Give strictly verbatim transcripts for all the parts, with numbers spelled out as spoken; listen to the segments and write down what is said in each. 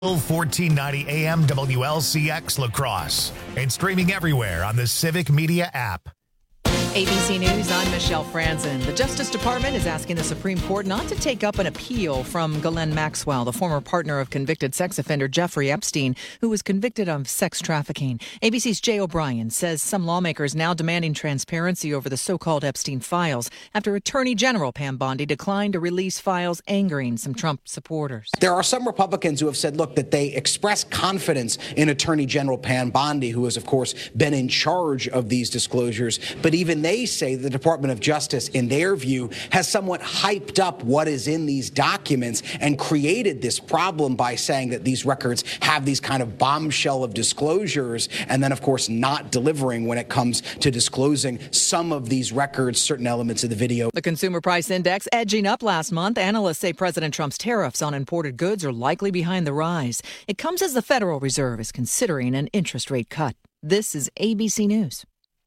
fourteen ninety A M W L C X La Crosse and streaming everywhere on the Civic Media app. A B C News, I'm Michelle Franzen. The Justice Department is asking the Supreme Court not to take up an appeal from Ghislaine Maxwell, the former partner of convicted sex offender Jeffrey Epstein, who was convicted of sex trafficking. A B C's Jay O'Brien says some lawmakers now demanding transparency over the so-called Epstein files after Attorney General Pam Bondi declined to release files, angering some Trump supporters. There are some Republicans who have said, look, that they express confidence in Attorney General Pam Bondi, who has, of course, been in charge of these disclosures. But even they say the Department of Justice, in their view, has somewhat hyped up what is in these documents and created this problem by saying that these records have these kind of bombshell of disclosures and then, of course, not delivering when it comes to disclosing some of these records, certain elements of the video. The Consumer Price Index edging up last month. Analysts say President Trump's tariffs on imported goods are likely behind the rise. It comes as the Federal Reserve is considering an interest rate cut. This is A B C News.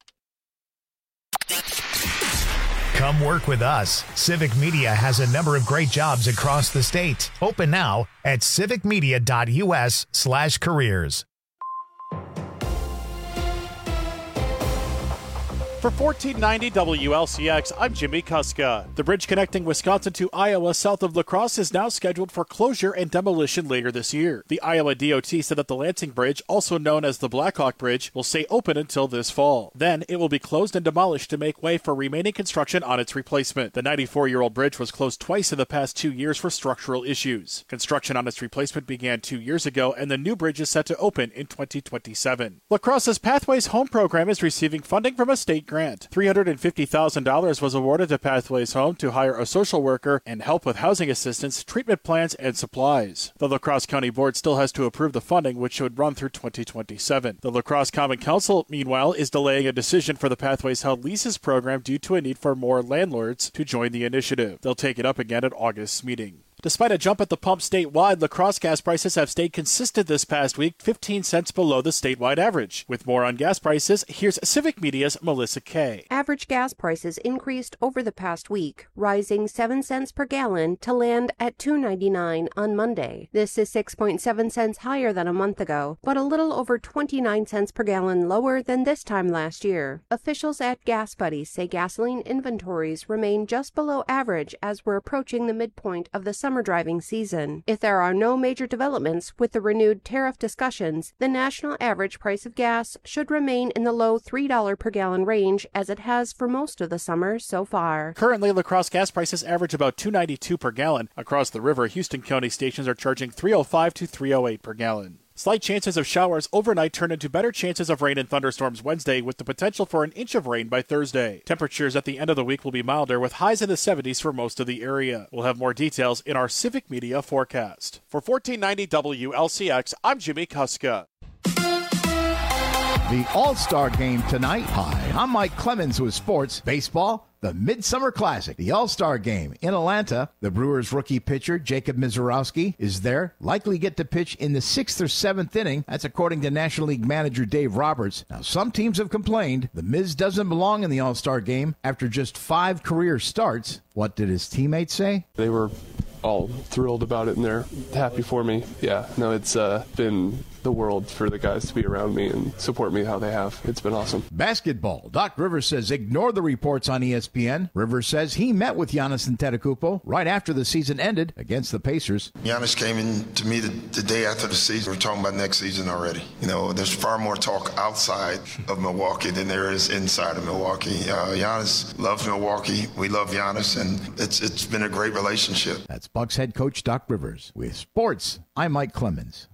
Come work with us. Civic Media has a number of great jobs across the state. Open now at civicmedia.us slash careers. For fourteen ninety W L C X, I'm Jimmy Kuska. The bridge connecting Wisconsin to Iowa south of La Crosse is now scheduled for closure and demolition later this year. The Iowa D O T said that the Lansing Bridge, also known as the Blackhawk Bridge, will stay open until this fall. Then it will be closed and demolished to make way for remaining construction on its replacement. The ninety-four-year-old bridge was closed twice in the past two years for structural issues. Construction on its replacement began two years ago, and the new bridge is set to open in twenty twenty-seven. La Crosse's Pathways Home program is receiving funding from a state grant. three hundred fifty thousand dollars was awarded to Pathways Home to hire a social worker and help with housing assistance, treatment plans, and supplies. The La Crosse County Board still has to approve the funding, which should run through twenty twenty-seven. The La Crosse Common Council, meanwhile, is delaying a decision for the Pathways Held Leases program due to a need for more landlords to join the initiative. They'll take it up again at August's meeting. Despite a jump at the pump statewide, La Crosse gas prices have stayed consistent this past week, fifteen cents below the statewide average. With more on gas prices, here's Civic Media's Melissa Kay. Average gas prices increased over the past week, rising seven cents per gallon to land at two ninety-nine on Monday. This is six point seven cents higher than a month ago, but a little over twenty-nine cents per gallon lower than this time last year. Officials at Gas Buddies say gasoline inventories remain just below average as we're approaching the midpoint of the summer driving season. If there are no major developments with the renewed tariff discussions, the national average price of gas should remain in the low three dollars per gallon range as it has for most of the summer so far. Currently, La Crosse gas prices average about two ninety-two per gallon. Across the river, Houston County stations are charging three oh five to three oh eight per gallon. Slight chances of showers overnight turn into better chances of rain and thunderstorms Wednesday, with the potential for an inch of rain by Thursday. Temperatures at the end of the week will be milder, with highs in the seventies for most of the area. We'll have more details in our Civic Media forecast. For fourteen ninety W L C X, I'm Jimmy Kuska. The All-Star Game tonight. Hi, I'm Mike Clemens with sports. Baseball, the Midsummer Classic. The All-Star Game in Atlanta. The Brewers rookie pitcher Jacob Misiorowski is there. Likely get to pitch in the sixth or seventh inning. That's according to National League manager Dave Roberts. Now, some teams have complained the Miz doesn't belong in the All-Star Game after just five career starts. What did his teammates say? They were all thrilled about it, and they're happy for me. Yeah, no, it's uh, been the world for the guys to be around me and support me how they have. It's been awesome. Basketball. Doc Rivers says ignore the reports on E S P N. Rivers says he met with Giannis Antetokounmpo right after the season ended against the Pacers. Giannis came in to me the, the day after the season. We're talking about next season already. You know, there's far more talk outside of Milwaukee than there is inside of Milwaukee. Uh, Giannis loves Milwaukee. We love Giannis, and it's it's been a great relationship. That's Bucks head coach Doc Rivers. With sports, I'm Mike Clemens.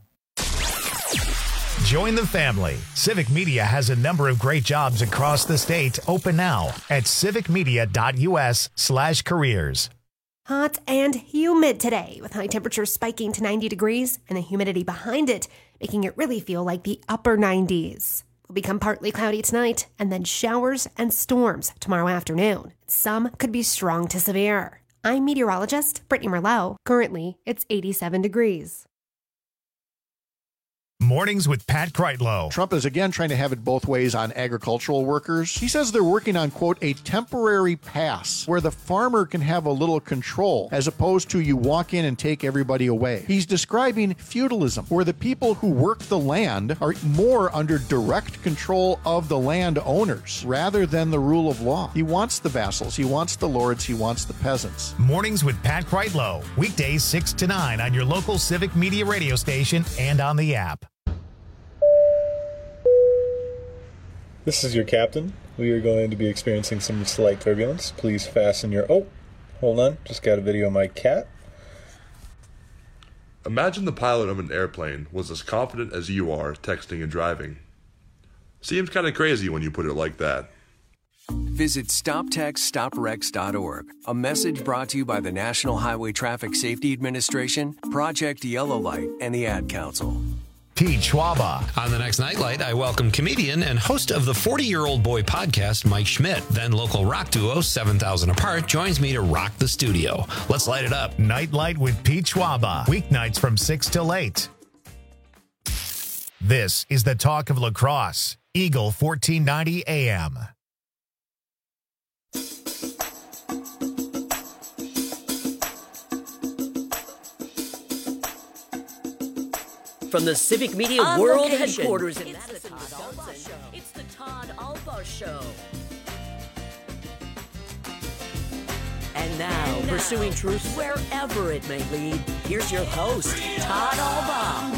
Join the family. Civic Media has a number of great jobs across the state. Open now at civicmedia.us slash careers. Hot and humid today, with high temperatures spiking to ninety degrees and the humidity behind it, making it really feel like the upper nineties. Will become partly cloudy tonight, and then showers and storms tomorrow afternoon. Some could be strong to severe. I'm meteorologist Brittany Merlot. Currently, it's eighty-seven degrees. Mornings with Pat Kreitlow. Trump is again trying to have it both ways on agricultural workers. He says they're working on, quote, a temporary pass where the farmer can have a little control as opposed to you walk in and take everybody away. He's describing feudalism, where the people who work the land are more under direct control of the landowners rather than the rule of law. He wants the vassals, he wants the lords, he wants the peasants. Mornings with Pat Kreitlow. Weekdays six to nine on your local Civic Media radio station and on the app. This is your captain. We are going to be experiencing some slight turbulence. Please fasten your... Oh, hold on. Just got a video of my cat. Imagine the pilot of an airplane was as confident as you are texting and driving. Seems kind of crazy when you put it like that. Visit stop text stop wrecks dot org. A message brought to you by the National Highway Traffic Safety Administration, Project Yellow Light, and the Ad Council. Pete Schwaba. On the next Nightlight, I welcome comedian and host of the forty-Year-Old Boy podcast, Mike Schmidt. Then local rock duo, seven thousand Apart, joins me to rock the studio. Let's light it up. Nightlight with Pete Schwaba. Weeknights from six till eight. This is the talk of lacrosse. Eagle fourteen ninety A M. From the Civic Media On World location. Headquarters in It's Madison, the Todd Wisconsin. Alba Show. It's the Todd Alba Show. And now, And now, pursuing truth wherever it may lead, here's your host, Todd Alba.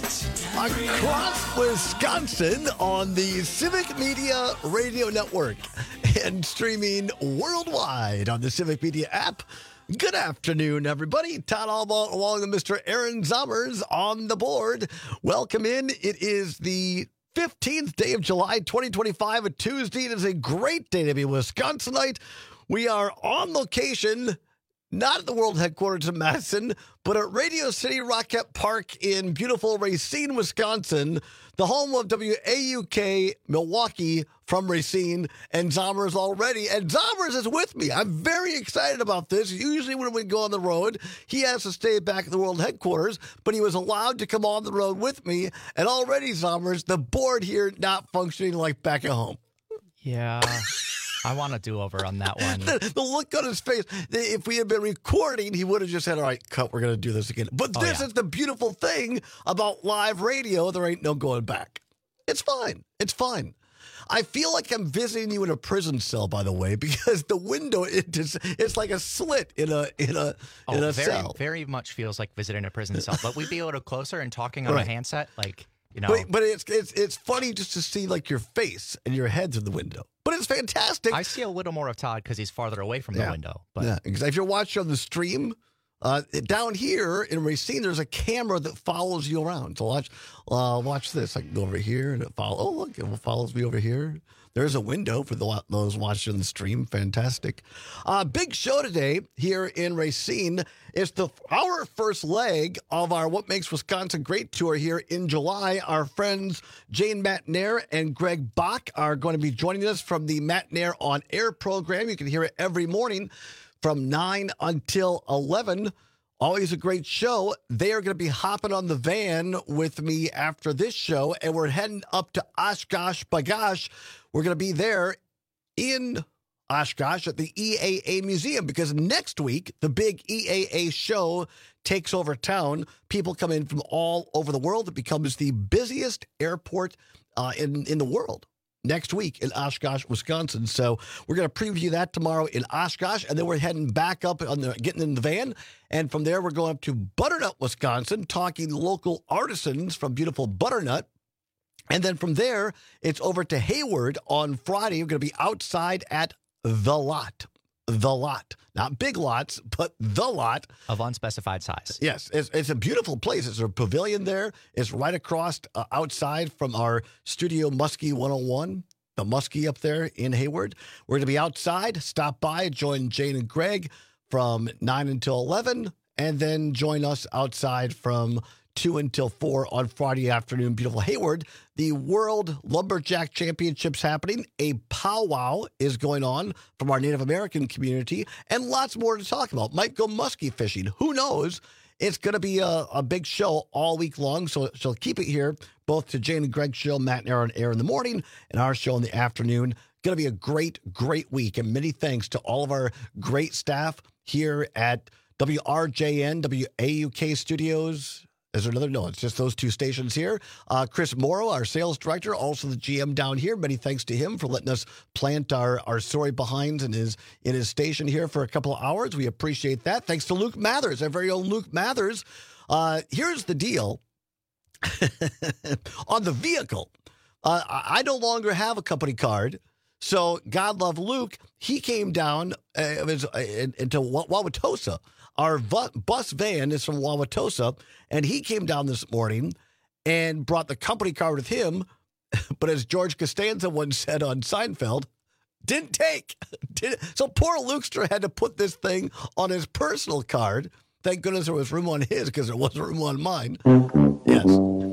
Across Wisconsin on the Civic Media Radio Network and streaming worldwide on the Civic Media app. Good afternoon, everybody. Todd Alba along with Mister Aaron Zommers on the board. Welcome in. It is the fifteenth day of July, twenty twenty-five, a Tuesday. It is a great day to be Wisconsinite. We are on location, not at the world headquarters in Madison, but at Radio City Rocket Park in beautiful Racine, Wisconsin, the home of W A U K Milwaukee from Racine, and Zommers already. And Zommers is with me. I'm very excited about this. Usually when we go on the road, he has to stay back at the world headquarters, but he was allowed to come on the road with me. And already, Zommers, the board here not functioning like back at home. Yeah. I want to do over on that one. the, the look on his face, if we had been recording, he would have just said, all right, cut, we're going to do this again. But Oh, this yeah. is the beautiful thing about live radio. There ain't no going back. It's fine. It's fine. I feel like I'm visiting you in a prison cell, by the way, because the window, it is, it's like a slit in a in a, Oh, in a very, cell. very much feels like visiting a prison cell. But we'd be a little closer and talking on Right. a handset, like, you know. But, but it's, it's, it's funny just to see like your face and your head through the window. But it's fantastic. I see a little more of Todd because he's farther away from the Yeah. window. But Yeah, because if you're watching on the stream, uh, down here in Racine, there's a camera that follows you around. So watch, uh, watch this. I can go over here and it follow. Oh, look, it follows me over here. There's a window for the, those watching the stream. Fantastic. Uh, big show today here in Racine. It's the our first leg of our What Makes Wisconsin Great tour here in July. Our friends Jane Matnair and Greg Bach are going to be joining us from the Matnair On Air program. You can hear it every morning from nine until eleven. Always a great show. They are going to be hopping on the van with me after this show, and we're heading up to Oshkosh B'gosh. We're going to be there in Oshkosh at the E A A Museum because next week, the big E A A show takes over town. People come in from all over the world. It becomes the busiest airport uh, in, in the world next week in Oshkosh, Wisconsin. So we're going to preview that tomorrow in Oshkosh, and then we're heading back up on the getting in the van, and from there we're going up to Butternut, Wisconsin, talking local artisans from beautiful Butternut. And then from there, it's over to Hayward on Friday. We're going to be outside at The Lot. The Lot. Not Big Lots, but The Lot. Of unspecified size. Yes, it's, it's a beautiful place. It's a pavilion there. It's right across uh, outside from our studio Muskie one oh one, the Muskie up there in Hayward. We're going to be outside. Stop by, join Jane and Greg from nine until eleven, and then join us outside from two until four on Friday afternoon. Beautiful Hayward. The World Lumberjack Championships happening. A powwow is going on from our Native American community, and lots more to talk about. Might go muskie fishing. Who knows It's going to be a, a big show all week long, so she'll keep it here, both to Jane and Greg's show, Matt and Aaron Air in the morning, and our show in the afternoon. Going to be a great, great week, and many thanks to all of our great staff here at W R J N, W A U K Studios. Is there another? No, it's just those two stations here. Uh, Chris Morrow, our sales director, also the G M down here. Many thanks to him for letting us plant our, our story behinds in his, in his station here for a couple of hours. We appreciate that. Thanks to Luke Mathers, our very own Luke Mathers. Uh, here's the deal. On the vehicle, uh, I no longer have a company card. So God love Luke, he came down uh, into Wauwatosa. Our bus van is from Wauwatosa, and he came down this morning and brought the company card with him. But as George Costanza once said on Seinfeld, didn't take. Didn't. So poor Lukester had to put this thing on his personal card. Thank goodness there was room on his because there wasn't room on mine. Yes.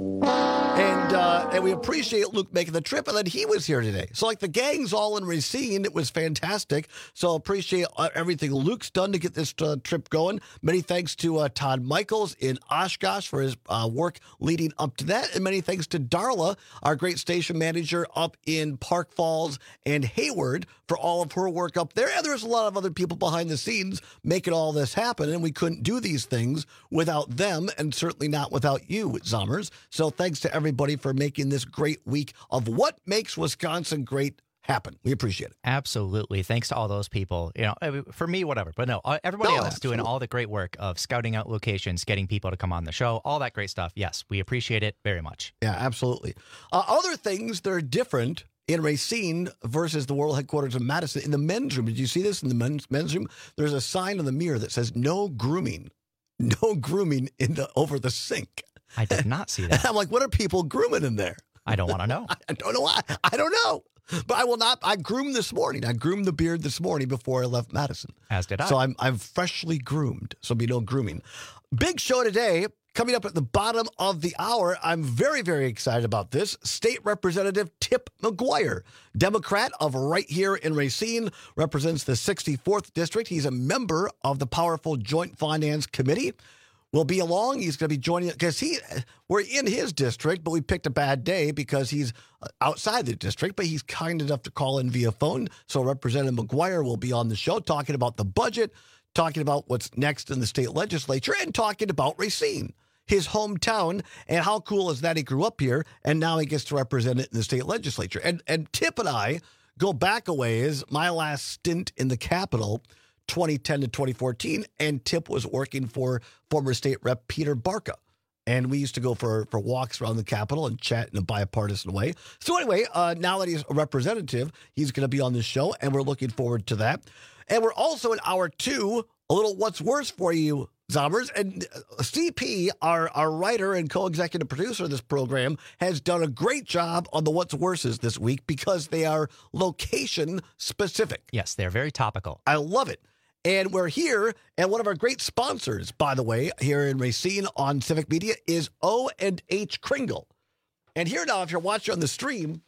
And uh, and we appreciate Luke making the trip, and then he was here today. So, like, the gang's all in Racine. It was fantastic. So, appreciate everything Luke's done to get this uh, trip going. Many thanks to uh, Todd Michaels in Oshkosh for his uh, work leading up to that. And many thanks to Darla, our great station manager up in Park Falls and Hayward, for all of her work up there. And there's a lot of other people behind the scenes making all this happen, and we couldn't do these things without them, and certainly not without you, Zommers. So thanks to everybody for making this great week of what makes Wisconsin great happen. We appreciate it. Absolutely. Thanks to all those people. You know, for me, whatever. But no, everybody No, else absolutely. doing all the great work of scouting out locations, getting people to come on the show, all that great stuff. Yes, we appreciate it very much. Yeah, absolutely. Uh, other things that are different in Racine versus the world headquarters of Madison, in the men's room. Did you see this in the men's, men's room? There's a sign on the mirror that says no grooming. No grooming in the over the sink. I did not see that. I'm like, what are people grooming in there? I don't want to know. I don't know why. I don't know. But I will not. I groomed this morning. I groomed the beard this morning before I left Madison. As did I. So I'm I'm freshly groomed. So be no grooming. Big show today. Coming up at the bottom of the hour, I'm very, very excited about this. State Representative Tip McGuire, Democrat of right here in Racine, represents the sixty-fourth District. He's a member of the powerful Joint Finance Committee. Will be along. He's going to be joining because he, we're in his district, but we picked a bad day because he's outside the district, but he's kind enough to call in via phone. So Representative McGuire will be on the show talking about the budget, talking about what's next in the state legislature, and talking about Racine, his hometown, and how cool is that he grew up here, and now he gets to represent it in the state legislature. And and Tip and I go back a ways. My last stint in the Capitol, twenty ten to twenty fourteen, and Tip was working for former state rep Peter Barca. And we used to go for, for walks around the Capitol and chat in a bipartisan way. So anyway, uh, now that he's a representative, he's going to be on the show, and we're looking forward to that. And we're also in hour two, a little what's worse for you, Zommers. And C P, our, our writer and co-executive producer of this program, has done a great job on the what's worses this week because they are location specific. Yes, they're very topical. I love it. And we're here, and one of our great sponsors, by the way, here in Racine on Civic Media is O and H Kringle. And here now, if you're watching on the stream,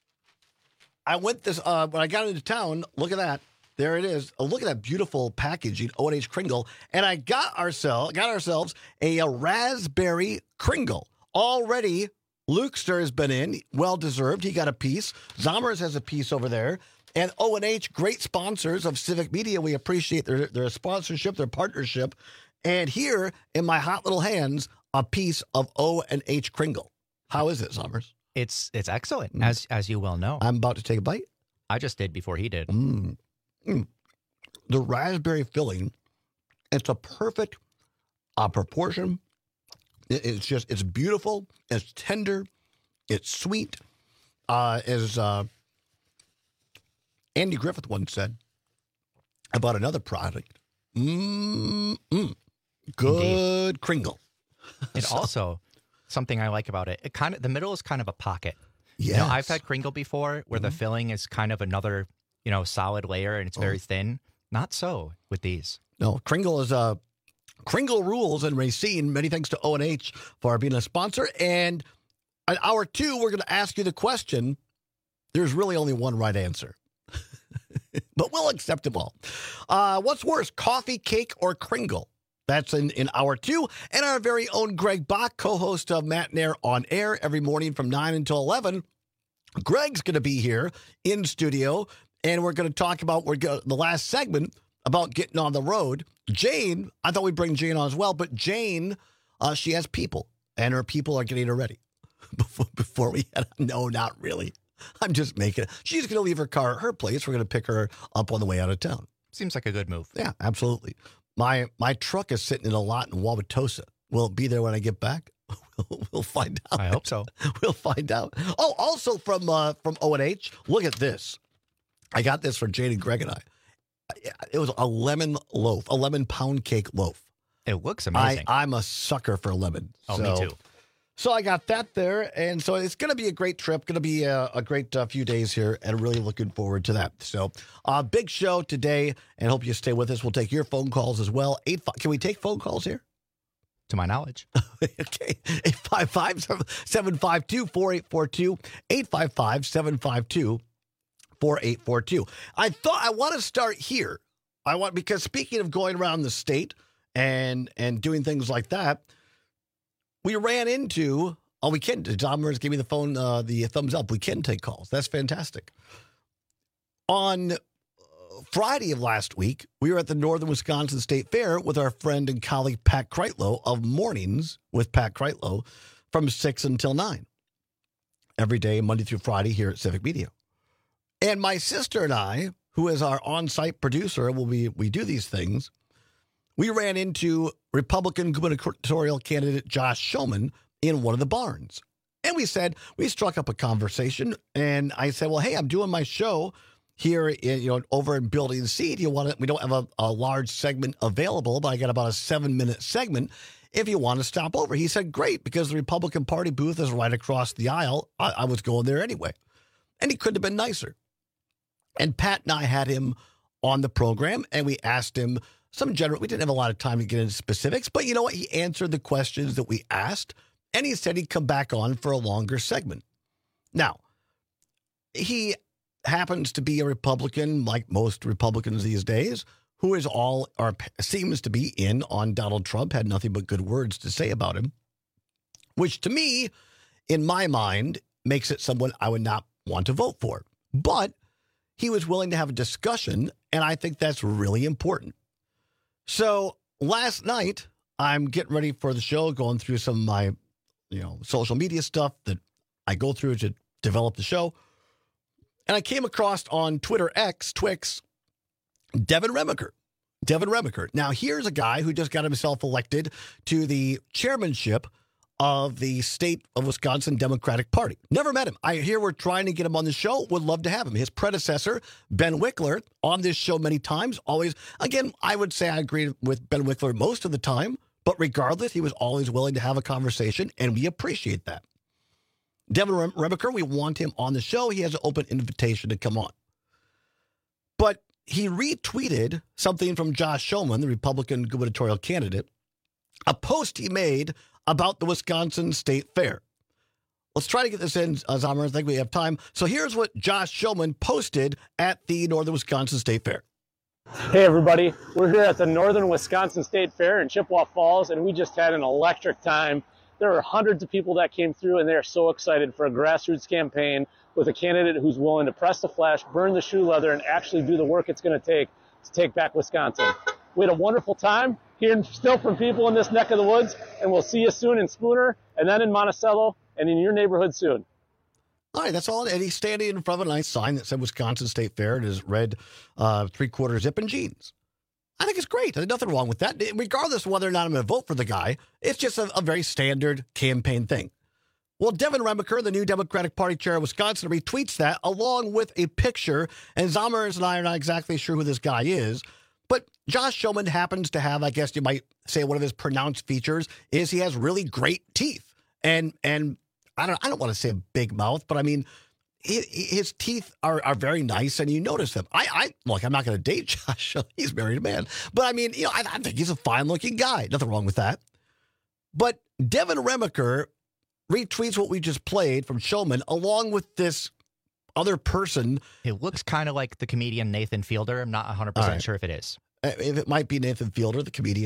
I went this, uh, when I got into town, look at that. There it is. Oh, look at that beautiful packaging, O and H Kringle. And I got ourselves, got ourselves a, a raspberry Kringle. Already, Lukester has been in, well-deserved. He got a piece. Zommers has a piece over there. And O and H, great sponsors of Civic Media. We appreciate their, their sponsorship, their partnership. And here, in my hot little hands, a piece of O and H Kringle. How is it, Zommers? It's it's excellent, mm. as as you well know. I'm about to take a bite. I just did before he did. Mm. Mm. The raspberry filling, it's a perfect uh, proportion. It, it's just, it's beautiful. It's tender. It's sweet. Uh, as uh, Andy Griffith once said about another product, mm, mm, good Indeed. Kringle. It so, also, something I like about it, it kind of, the middle is kind of a pocket. Yes. You know, I've had Kringle before where mm-hmm. the filling is kind of another, you know, solid layer and it's very oh. thin. Not so with these. No, Kringle is a Kringle rules in Racine. Many thanks to O and H for being a sponsor. And in hour two, we're going to ask you the question. There's really only one right answer, but we'll accept them all. Uh, what's worse, coffee, cake, or Kringle? That's in, in hour two. And our very own Greg Bach, co-host of Matt and Air on Air every morning from nine until eleven. Greg's going to be here in studio, and we're going to talk about we're gonna, the last segment about getting on the road. Jane, I thought we'd bring Jane on as well, but Jane, uh, she has people, and her people are getting her ready. Before, before we head, no, not really. I'm just making it. She's going to leave her car at her place. We're going to pick her up on the way out of town. Seems like a good move. Yeah, absolutely. My my truck is sitting in a lot in Wauwatosa. Will it be there when I get back? We'll find out. I hope so. We'll find out. Oh, also from uh, from O and H, look at this. I got this for Jane and Greg and I. It was a lemon loaf, a lemon pound cake loaf. It looks amazing. I, I'm a sucker for lemon. Oh, so, me too. So I got that there, and so it's going to be a great trip, going to be a, a great uh, few days here, and really looking forward to that. So, uh, big show today, and hope you stay with us. We'll take your phone calls as well. Eight, can we take phone calls here? To my knowledge. Okay. eight five five, seven five two, four eight four two. eight five five, seven five two, four eight four two. I thought I want to start here. I want because speaking of going around the state and and doing things like that, we ran into, oh, we can, Tom Mers gave me the phone, uh, the thumbs up. We can take calls. That's fantastic. On Friday of last week, we were at the Northern Wisconsin State Fair with our friend and colleague Pat Kreitlow of Mornings with Pat Kreitlow from six until nine. Every day, Monday through Friday here at Civic Media. And my sister and I, who is our on-site producer, will we, we do these things, we ran into Republican gubernatorial candidate Josh Schoemann in one of the barns. And we said, we struck up a conversation, and I said, well, hey, I'm doing my show here in, you know, over in Building C. Do you want to, we don't have a, a large segment available, but I got about a seven minute segment if you want to stop over. He said, great, because the Republican Party booth is right across the aisle. I, I was going there anyway. And he couldn't have been nicer. And Pat and I had him on the program, and we asked him some general, we didn't have a lot of time to get into specifics, but you know what? He answered the questions that we asked, and he said he'd come back on for a longer segment. Now, he happens to be a Republican, like most Republicans these days, who is all, or seems to be in on Donald Trump, had nothing but good words to say about him, which to me, in my mind, makes it someone I would not want to vote for. But he was willing to have a discussion, and I think that's really important. So last night, I'm getting ready for the show, going through some of my, you know, social media stuff that I go through to develop the show. And I came across on Twitter X, Twix, Devin Remiker. Devin Remiker. Now, here's a guy who just got himself elected to the chairmanship of the state of Wisconsin Democratic Party. Never met him. I hear we're trying to get him on the show. Would love to have him. His predecessor, Ben Wickler, on this show many times. Always, again, I would say I agree with Ben Wickler most of the time, but regardless, he was always willing to have a conversation, and we appreciate that. Devin Remiker, we want him on the show. He has an open invitation to come on. But he retweeted something from Josh Schoemann, the Republican gubernatorial candidate, a post he made about the Wisconsin State Fair. Let's try to get this in, uh, Zomer. I think we have time. So here's what Josh Schoemann posted at the Northern Wisconsin State Fair. Hey, everybody. We're here at the Northern Wisconsin State Fair in Chippewa Falls, and we just had an electric time. There were hundreds of people that came through, and they are so excited for a grassroots campaign with a candidate who's willing to press the flesh, burn the shoe leather, and actually do the work it's going to take to take back Wisconsin. We had a wonderful time hearing still from people in this neck of the woods, and we'll see you soon in Spooner, and then in Monticello, and in your neighborhood soon. All right, that's all. And he's standing in front of a nice sign that said Wisconsin State Fair and his red uh, three-quarter zip and jeans. I think it's great. There's nothing wrong with that. Regardless of whether or not I'm going to vote for the guy, it's just a, a very standard campaign thing. Well, Devin Remiker, the new Democratic Party chair of Wisconsin, retweets that along with a picture. And Zommers and I are not exactly sure who this guy is. But Josh Schoemann happens to have, I guess you might say, one of his pronounced features is he has really great teeth. And and I don't I don't want to say a big mouth, but I mean, his teeth are, are very nice, and you notice them. I, I look, I'm not going to date Josh. He's a married man. But, I mean, you know, I, I think he's a fine-looking guy. Nothing wrong with that. But Devin Remiker retweets what we just played from Schoemann along with this other person. It looks kind of like the comedian Nathan Fielder. I'm not one hundred percent right. sure if it is. If it might be Nathan Fielder, the comedian.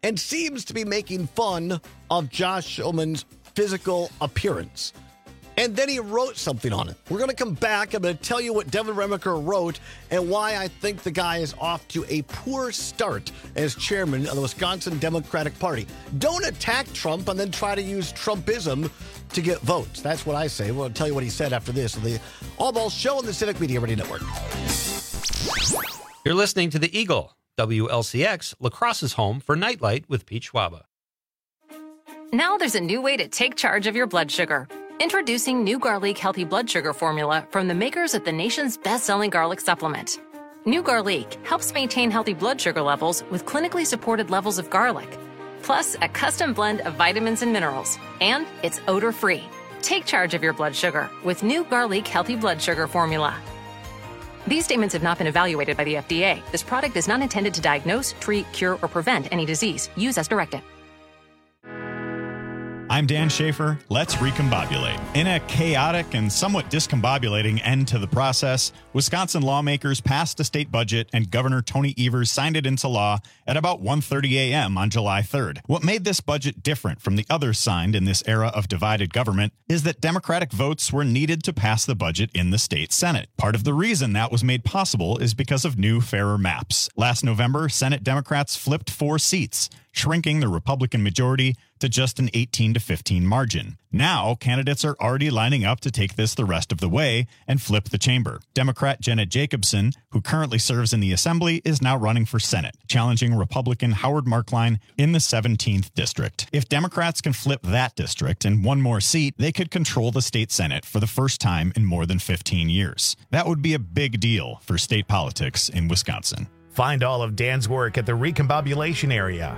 and seems to be making fun of Josh Schoman's physical appearance. And then he wrote something on it. We're going to come back. I'm going to tell you what Devin Remaker wrote and why I think the guy is off to a poor start as chairman of the Wisconsin Democratic Party. Don't attack Trump and then try to use Trumpism to get votes. That's what I say. We'll tell you what he said after this on the All Ball Show on the Civic Media Radio Network. You're listening to The Eagle, W L C X, La Crosse's home for Nightlight with Pete Schwaba. Now there's a new way to take charge of your blood sugar. Introducing New Garlic Healthy Blood Sugar Formula from the makers of the nation's best-selling garlic supplement. New Garlic helps maintain healthy blood sugar levels with clinically supported levels of garlic, plus a custom blend of vitamins and minerals, and it's odor-free. Take charge of your blood sugar with New Garlic Healthy Blood Sugar Formula. These statements have not been evaluated by the F D A. This product is not intended to diagnose, treat, cure, or prevent any disease. Use as directed. I'm Dan Schaefer. Let's recombobulate. In a chaotic and somewhat discombobulating end to the process, Wisconsin lawmakers passed a state budget and Governor Tony Evers signed it into law at about one thirty a.m. on July third. What made this budget different from the others signed in this era of divided government is that Democratic votes were needed to pass the budget in the state Senate. Part of the reason that was made possible is because of new, fairer maps. Last November, Senate Democrats flipped four seats, shrinking the Republican majority to just an eighteen to fifteen margin. Now, candidates are already lining up to take this the rest of the way and flip the chamber. Democrat Janet Jacobson, who currently serves in the Assembly, is now running for Senate, challenging Republican Howard Markline in the seventeenth district. If Democrats can flip that district and one more seat, they could control the state Senate for the first time in more than fifteen years. That would be a big deal for state politics in Wisconsin. Find all of Dan's work at the Recombobulation Area.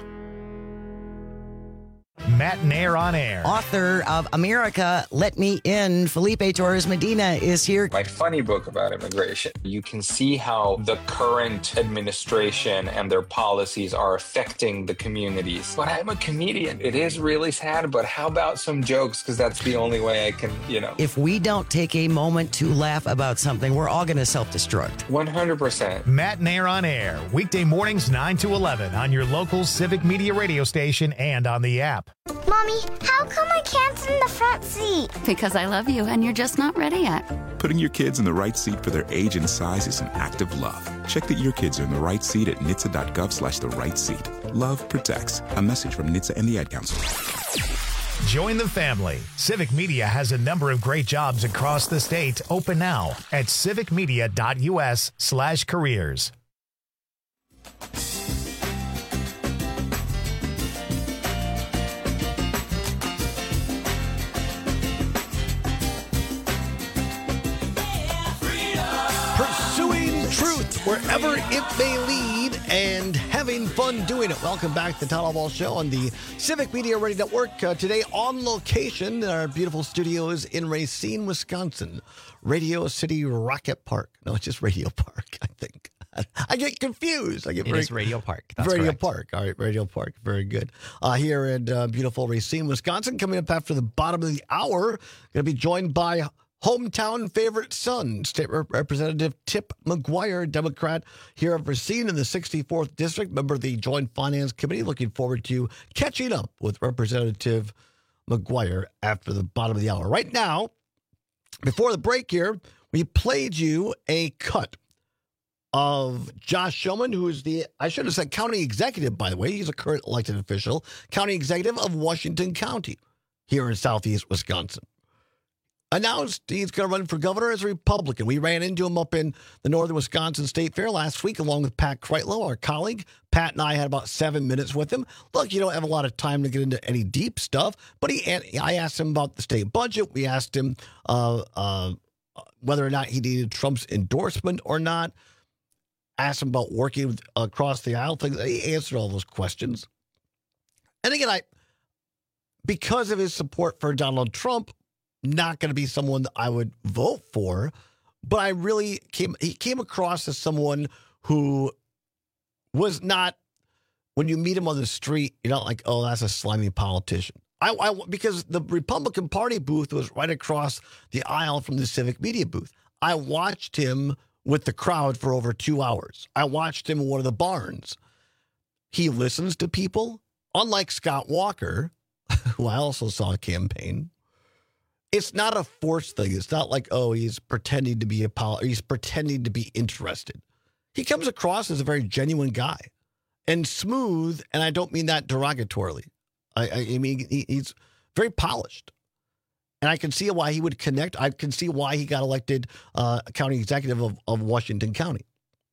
Matt Nair on air. Author of America, Let Me In, Felipe Torres Medina is here. My funny book about immigration. You can see how the current administration and their policies are affecting the communities. But I'm a comedian. It is really sad, but how about some jokes? Because that's the only way I can, you know. If we don't take a moment to laugh about something, we're all going to self-destruct. one hundred percent. Matt Nair on air, weekday mornings nine to eleven on your local Civic Media radio station and on the app. Mommy, how come I can't sit in the front seat? Because I love you and you're just not ready yet. Putting your kids in the right seat for their age and size is an act of love. Check that your kids are in the right seat at N H T S A dot gov slash the right seat. Love protects. A message from N H T S A and the Ad Council. Join the family. Civic Media has a number of great jobs across the state open now at civic media dot u s slash careers. Pursuing truth wherever it may lead and having fun doing it. Welcome back to the Todd Ball Show on the Civic Media Radio Network. Uh, today on location in our beautiful studios in Racine, Wisconsin. Radio City Rocket Park. No, it's just Radio Park, I think. I get confused. I get it very, is Radio Park. That's Radio correct. Park. All right, Radio Park. Very good. Uh, here in uh, beautiful Racine, Wisconsin. Coming up after the bottom of the hour, going to be joined by hometown favorite son, State Rep- Representative Tip McGuire, Democrat here of Racine in the sixty-fourth District, member of the Joint Finance Committee. Looking forward to catching up with Representative McGuire after the bottom of the hour. Right now, before the break here, we played you a cut of Josh Schoman, who is the, I should have said county executive, by the way. He's a current elected official, county executive of Washington County here in southeast Wisconsin. Announced he's going to run for governor as a Republican. We ran into him up in the Northern Wisconsin State Fair last week, along with Pat Kreitlow, our colleague. Pat and I had about seven minutes with him. Look, you don't have a lot of time to get into any deep stuff, but he, I asked him about the state budget. We asked him uh, uh, whether or not he needed Trump's endorsement or not. Asked him about working with, uh, across the aisle. Things. He answered all those questions. And again, I, because of his support for Donald Trump, not going to be someone that I would vote for, but I really came, he came across as someone who was not, when you meet him on the street, you're not like, oh, that's a slimy politician. I, I because the Republican Party booth was right across the aisle from the Civic Media booth. I watched him with the crowd for over two hours. I watched him in one of the barns. He listens to people. unlike Scott Walker, who I also saw campaign, it's not a forced thing. It's not like, oh, he's pretending to be a pol- he's pretending to be interested. He comes across as a very genuine guy and smooth, and I don't mean that derogatorily. I, I, I mean, he, he's very polished. And I can see why he would connect. I can see why he got elected uh, county executive of, of Washington County.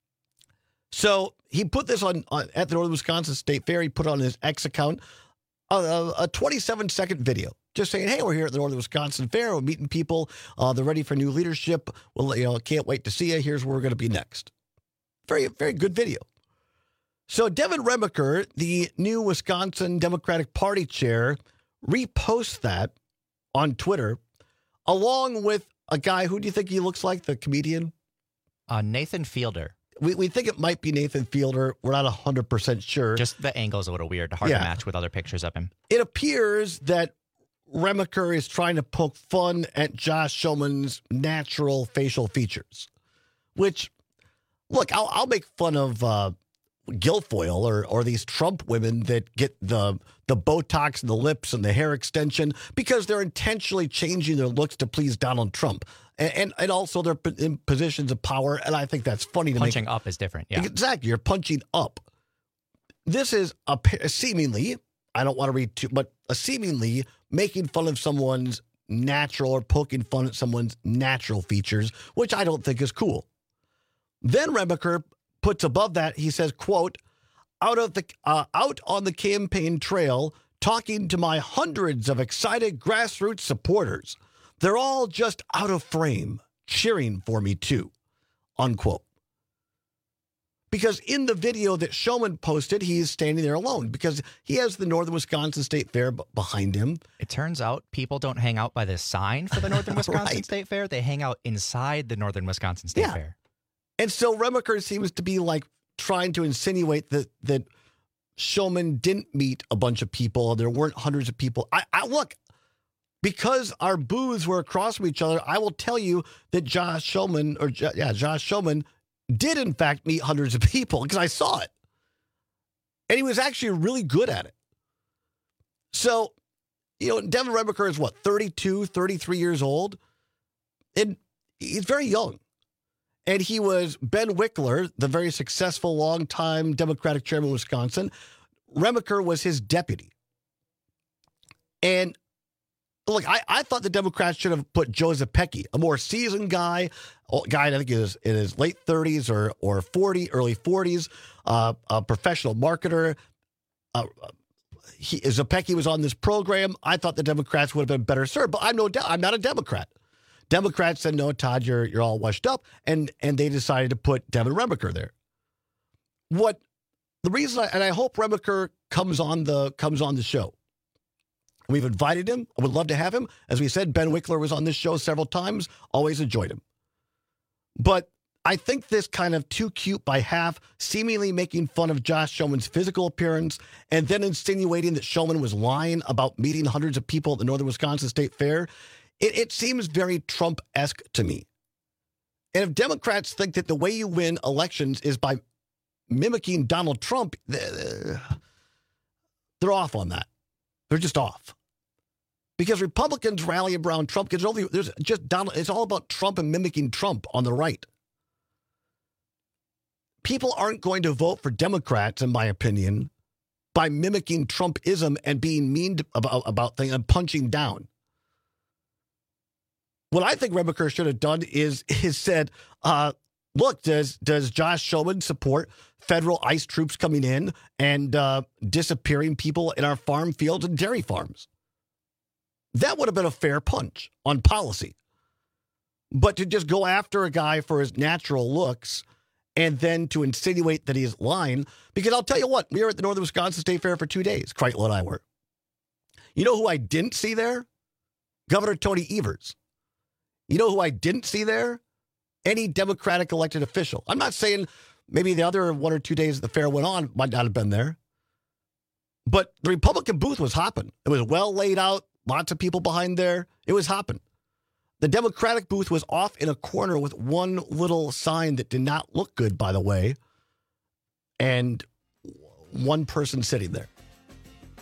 So he put this on, on at the Northern Wisconsin State Fair. He put on his X account a, a twenty-seven second video just saying, hey, we're here at the Northern Wisconsin Fair. We're meeting people. Uh, they're ready for new leadership. Well, you know, can't wait to see you. Here's where we're going to be next. Very, very good video. So Devin Remaker, the new Wisconsin Democratic Party chair, reposts that on Twitter, along with a guy, who do you think he looks like, the comedian? Uh, Nathan Fielder. We we think it might be Nathan Fielder. We're not one hundred percent sure. Just the angle's a little weird, hard Yeah. to match with other pictures of him. It appears that Remaker is trying to poke fun at Josh Schoman's natural facial features, which, look, I'll, I'll make fun of uh, Guilfoyle or or these Trump women that get the the Botox and the lips and the hair extension because they're intentionally changing their looks to please Donald Trump. And, and, and also they're in positions of power, and I think that's funny to Punching make. up is different, yeah. Exactly. You're punching up. This is a, a seemingly, I don't want to read too, but a seemingly making fun of someone's natural or poking fun at someone's natural features, which I don't think is cool. Then Remaker puts above that, he says, quote, out of the uh, out on the campaign trail, talking to my hundreds of excited grassroots supporters. They're all just out of frame, cheering for me too, unquote. Because in the video that Schoman posted, he is standing there alone because he has the Northern Wisconsin State Fair b- behind him. It turns out people don't hang out by this sign for the Northern Wisconsin Right. State Fair. They hang out inside the Northern Wisconsin State Yeah. Fair. And so Remaker seems to be like trying to insinuate that that Schoman didn't meet a bunch of people. There weren't hundreds of people. I, I look, because our booths were across from each other, I will tell you that Josh Schoman, or yeah, Josh Schoman did in fact meet hundreds of people because I saw it. And he was actually really good at it. So, you know, Devin Remaker is what, thirty-two, thirty-three years old? And he's very young. And he was Ben Wickler, the very successful longtime Democratic chairman of Wisconsin. Remaker was his deputy. And look, I, I thought the Democrats should have put Joe Zepecki, a more seasoned guy, a guy I think is in his late thirties or or forty, early forties, uh, a professional marketer. Uh, he, Zepecki was on this program. I thought the Democrats would have been better served, but I'm no, I'm not a Democrat. Democrats said, no, Todd, you're you're all washed up, and and they decided to put Devin Remaker there. What the reason, I, and I hope Remaker comes on the comes on the show. We've invited him. I would love to have him. As we said, Ben Wickler was on this show several times. Always enjoyed him. But I think this kind of too cute by half, seemingly making fun of Josh Schoman's physical appearance, and then insinuating that Schoman was lying about meeting hundreds of people at the Northern Wisconsin State Fair. It, it seems very Trump-esque to me. And if Democrats think that the way you win elections is by mimicking Donald Trump, they're, they're off on that. They're just off. Because Republicans rally around Trump because only there's just Donald. It's all about Trump and mimicking Trump on the right. People aren't going to vote for Democrats, in my opinion, by mimicking Trumpism and being mean about, about things and punching down. What I think Remaker should have done is, is said, uh, look, does does Josh Schoman support federal ICE troops coming in and uh, disappearing people in our farm fields and dairy farms? That would have been a fair punch on policy. But to just go after a guy for his natural looks and then to insinuate that he's lying, because I'll tell you what, we were at the Northern Wisconsin State Fair for two days, Kreitel and I were. You know who I didn't see there? Governor Tony Evers. You know who I didn't see there? Any Democratic elected official. I'm not saying maybe the other one or two days the fair went on might not have been there. But the Republican booth was hopping. It was well laid out. Lots of people behind there. It was hopping. The Democratic booth was off in a corner with one little sign that did not look good, by the way, and one person sitting there.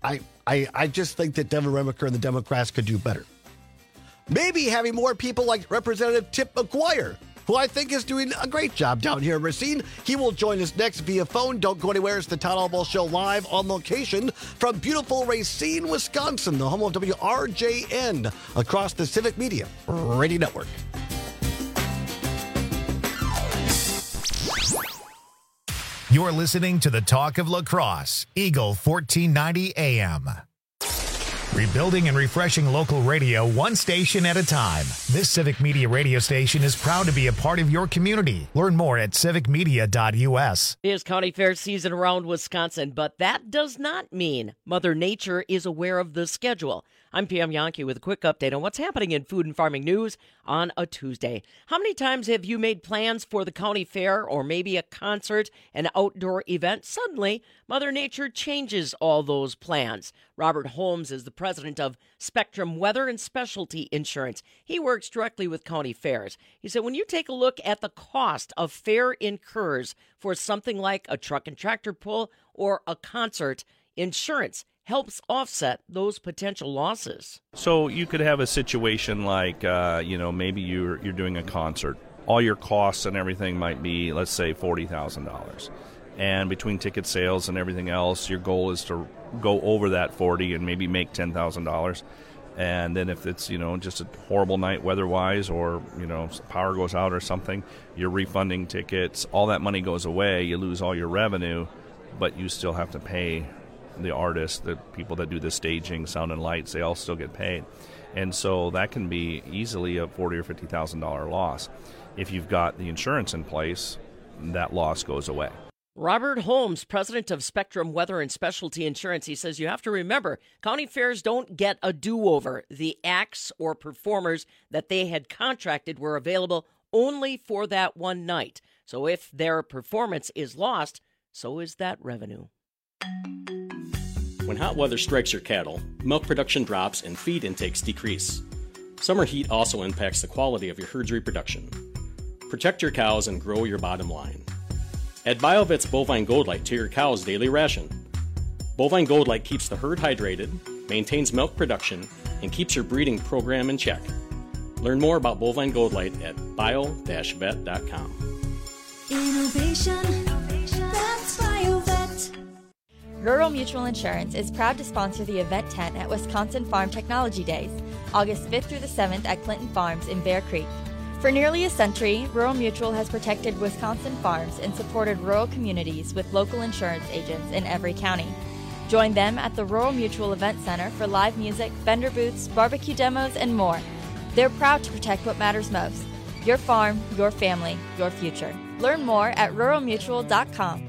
I, I, I just think that Devin Remiker and the Democrats could do better. Maybe having more people like Representative Tip McGuire, who I think is doing a great job down here in Racine. He will join us next via phone. Don't go anywhere. It's the Todd Albaugh Show live on location from beautiful Racine, Wisconsin, the home of W R J N, across the Civic Media Radio Network. You're listening to the Talk of La Crosse, Eagle fourteen ninety A M. Rebuilding and refreshing local radio one station at a time. This Civic Media radio station is proud to be a part of your community. Learn more at civic media dot u s. It is county fair season around Wisconsin, but that does not mean Mother Nature is aware of the schedule. I'm Pam Yankee with a quick update on what's happening in food and farming news on a Tuesday. How many times have you made plans for the county fair or maybe a concert, an outdoor event? Suddenly, Mother Nature changes all those plans. Robert Holmes is the president of Spectrum Weather and Specialty Insurance. He works directly with county fairs. He said when you take a look at the cost a fair incurs for something like a truck and tractor pull or a concert, insurance helps offset those potential losses. So you could have a situation like, uh, you know, maybe you're you're doing a concert. All your costs and everything might be, let's say, forty thousand dollars. And between ticket sales and everything else, your goal is to go over that forty and maybe make ten thousand dollars. And then if it's, you know, just a horrible night weather-wise or, you know, power goes out or something, you're refunding tickets. All that money goes away. You lose all your revenue, but you still have to pay the artists, the people that do the staging, sound and lights, they all still get paid. And so that can be easily a forty thousand dollars or fifty thousand dollars loss. If you've got the insurance in place, that loss goes away. Robert Holmes, president of Spectrum Weather and Specialty Insurance, he says you have to remember, county fairs don't get a do-over. The acts or performers that they had contracted were available only for that one night. So if their performance is lost, so is that revenue. When hot weather strikes your cattle, milk production drops and feed intakes decrease. Summer heat also impacts the quality of your herd's reproduction. Protect your cows and grow your bottom line. Add BioVet's Bovine Gold Light to your cow's daily ration. Bovine Gold Light keeps the herd hydrated, maintains milk production, and keeps your breeding program in check. Learn more about Bovine Gold Light at bio dash vet dot com. Innovation, that's BioVet. Rural Mutual Insurance is proud to sponsor the event tent at Wisconsin Farm Technology Days, August fifth through the seventh at Clinton Farms in Bear Creek. For nearly a century, Rural Mutual has protected Wisconsin farms and supported rural communities with local insurance agents in every county. Join them at the Rural Mutual Event Center for live music, vendor booths, barbecue demos, and more. They're proud to protect what matters most: your farm, your family, your future. Learn more at rural mutual dot com.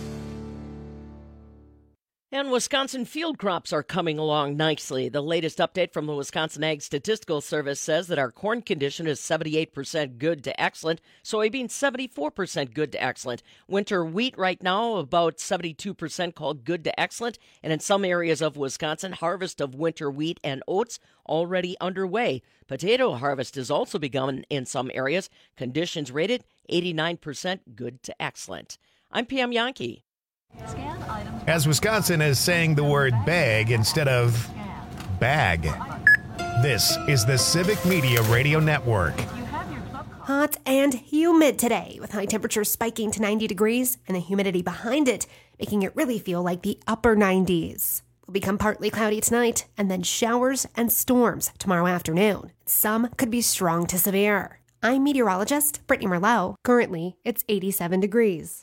And Wisconsin field crops are coming along nicely. The latest update from the Wisconsin Ag Statistical Service says that our corn condition is seventy-eight percent good to excellent, soybeans seventy-four percent good to excellent. Winter wheat right now about seventy-two percent called good to excellent, and in some areas of Wisconsin, harvest of winter wheat and oats already underway. Potato harvest has also begun in some areas. Conditions rated eighty-nine percent good to excellent. I'm Pam Yankee. As Wisconsin is saying the word bag instead of bag. This is the Civic Media Radio Network. Hot and humid today, with high temperatures spiking to ninety degrees and the humidity behind it, making it really feel like the upper nineties. Will become partly cloudy tonight, and then showers and storms tomorrow afternoon. Some could be strong to severe. I'm meteorologist Brittany Merlot. Currently, it's eighty-seven degrees.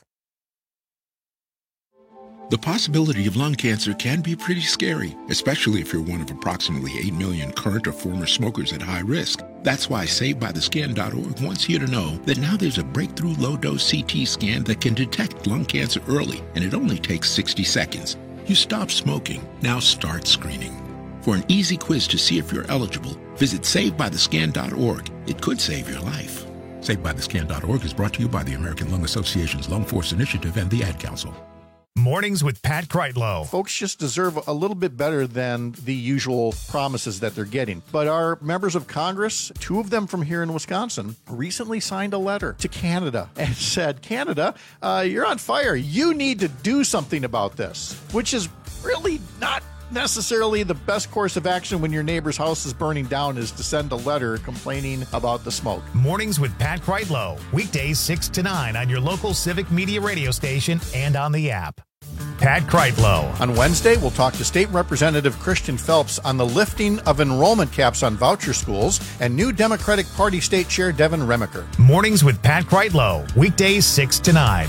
The possibility of lung cancer can be pretty scary, especially if you're one of approximately eight million current or former smokers at high risk. That's why Saved By The Skin dot org wants you to know that now there's a breakthrough low-dose C T scan that can detect lung cancer early, and it only takes sixty seconds. You stop smoking, now start screening. For an easy quiz to see if you're eligible, visit Saved By The Skin dot org. It could save your life. Saved By The Skin dot org is brought to you by the American Lung Association's Lung Force Initiative and the Ad Council. Mornings with Pat Kreitlow. Folks just deserve a little bit better than the usual promises that they're getting. But our members of Congress, two of them from here in Wisconsin, recently signed a letter to Canada and said, Canada, uh, you're on fire. You need to do something about this, which is really not necessarily the best course of action when your neighbor's house is burning down is to send a letter complaining about the smoke. Mornings with Pat Kreitlow. Weekdays six to nine on your local Civic Media radio station and on the app. Pat Kreitlow. On Wednesday, we'll talk to State Representative Christian Phelps on the lifting of enrollment caps on voucher schools and new Democratic Party State Chair Devin Remiker. Mornings with Pat Kreitlow. Weekdays six to nine.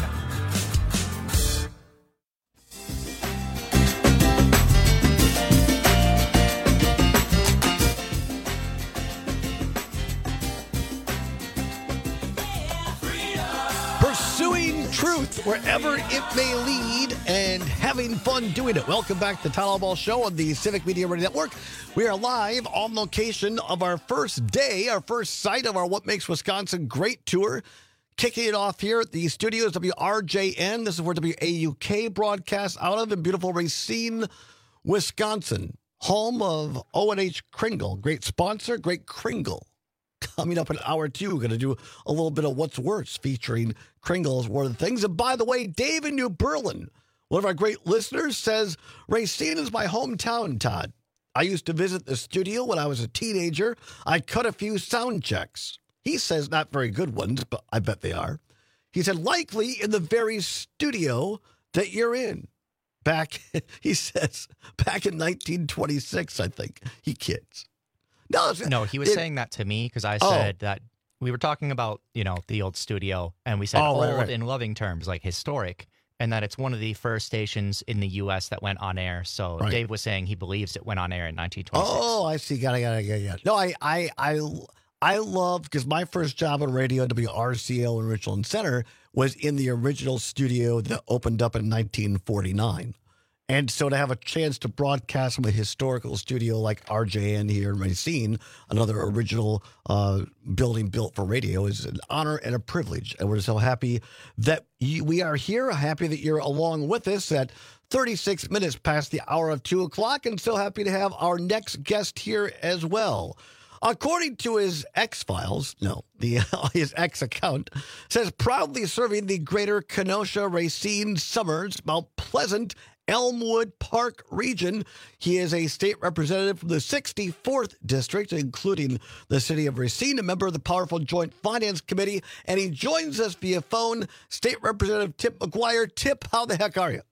Truth wherever it may lead and having fun doing it. Welcome back to the Town Hall Ball Show on the Civic Media Radio Network. We are live on location of our first day, our first site of our What Makes Wisconsin Great tour. Kicking it off here at the studios, W R J N. This is where W A U K broadcasts out of in beautiful Racine, Wisconsin. Home of O and H Kringle. Great sponsor, great Kringle. Coming up in hour two, we're going to do a little bit of What's Worse featuring Kringle's one of the things. And by the way, Dave in New Berlin, one of our great listeners, says, Racine is my hometown, Todd. I used to visit the studio when I was a teenager. I cut a few sound checks. He says not very good ones, but I bet they are. He said, likely in the very studio that you're in. Back, he says, back in nineteen twenty-six, I think. He kids. No, no, he was it, saying that to me because I oh. said that we were talking about, you know, the old studio, and we said oh, old right, right. in loving terms, like historic, and that it's one of the first stations in the U S that went on air. So right. Dave was saying he believes it went on air in nineteen twenty-six. Oh, I see. Got it, got it, got it, got it. No, I, I, I, I love, because my first job on radio, W R C O in Richland Center, was in the original studio that opened up in nineteen forty-nine. And so to have a chance to broadcast from a historical studio like R J N here in Racine, another original uh, building built for radio, is an honor and a privilege. And we're so happy that you, we are here, happy that you're along with us at thirty-six minutes past the hour of two o'clock, and so happy to have our next guest here as well. According to his X-Files, no, the his X account, says proudly serving the greater Kenosha, Racine, Summers, Mount Pleasant, Elmwood Park region. He is a state representative from the sixty-fourth district, including the city of Racine, a member of the powerful Joint Finance Committee, and he joins us via phone. State Representative Tip McGuire. Tip, how the heck are you?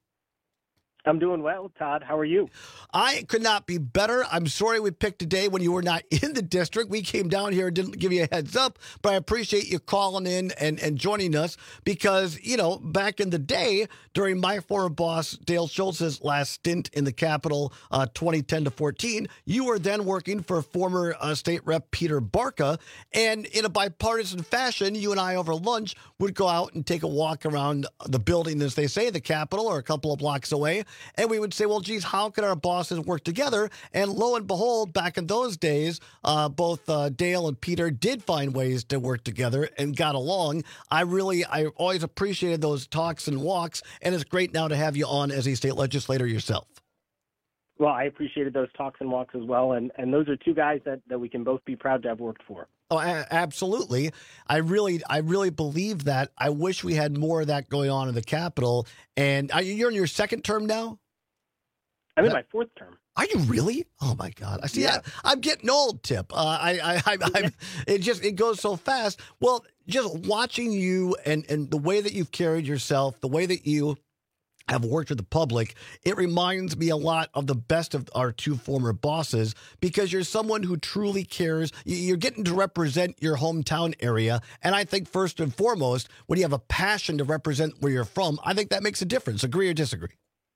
I'm doing well, Todd. How are you? I could not be better. I'm sorry we picked a day when you were not in the district. We came down here and didn't give you a heads up, but I appreciate you calling in and, and joining us because, you know, back in the day, during my former boss, Dale Schultz's last stint in the Capitol, uh, twenty ten to fourteen, you were then working for former uh, State Rep Peter Barca, and in a bipartisan fashion, you and I over lunch would go out and take a walk around the building, as they say, the Capitol, or a couple of blocks away, and we would say, well, geez, how can our bosses work together? And lo and behold, back in those days, uh, both uh, Dale and Peter did find ways to work together and got along. I really, I always appreciated those talks and walks, and it's great now to have you on as a state legislator yourself. Well, I appreciated those talks and walks as well, and, and those are two guys that, that we can both be proud to have worked for. Oh, a- absolutely. I really, I really believe that. I wish we had more of that going on in the Capitol. And are you, you're in your second term now? I'm in my fourth term. Are you really? Oh my God! I see. Yeah. I, I'm getting old, Tip. Uh, I, I, I, I, it just it goes so fast. Well, just watching you and and the way that you've carried yourself, the way that you have worked with the public, it reminds me a lot of the best of our two former bosses, because you're someone who truly cares. You're getting to represent your hometown area. And I think first and foremost, when you have a passion to represent where you're from, I think that makes a difference. Agree or disagree?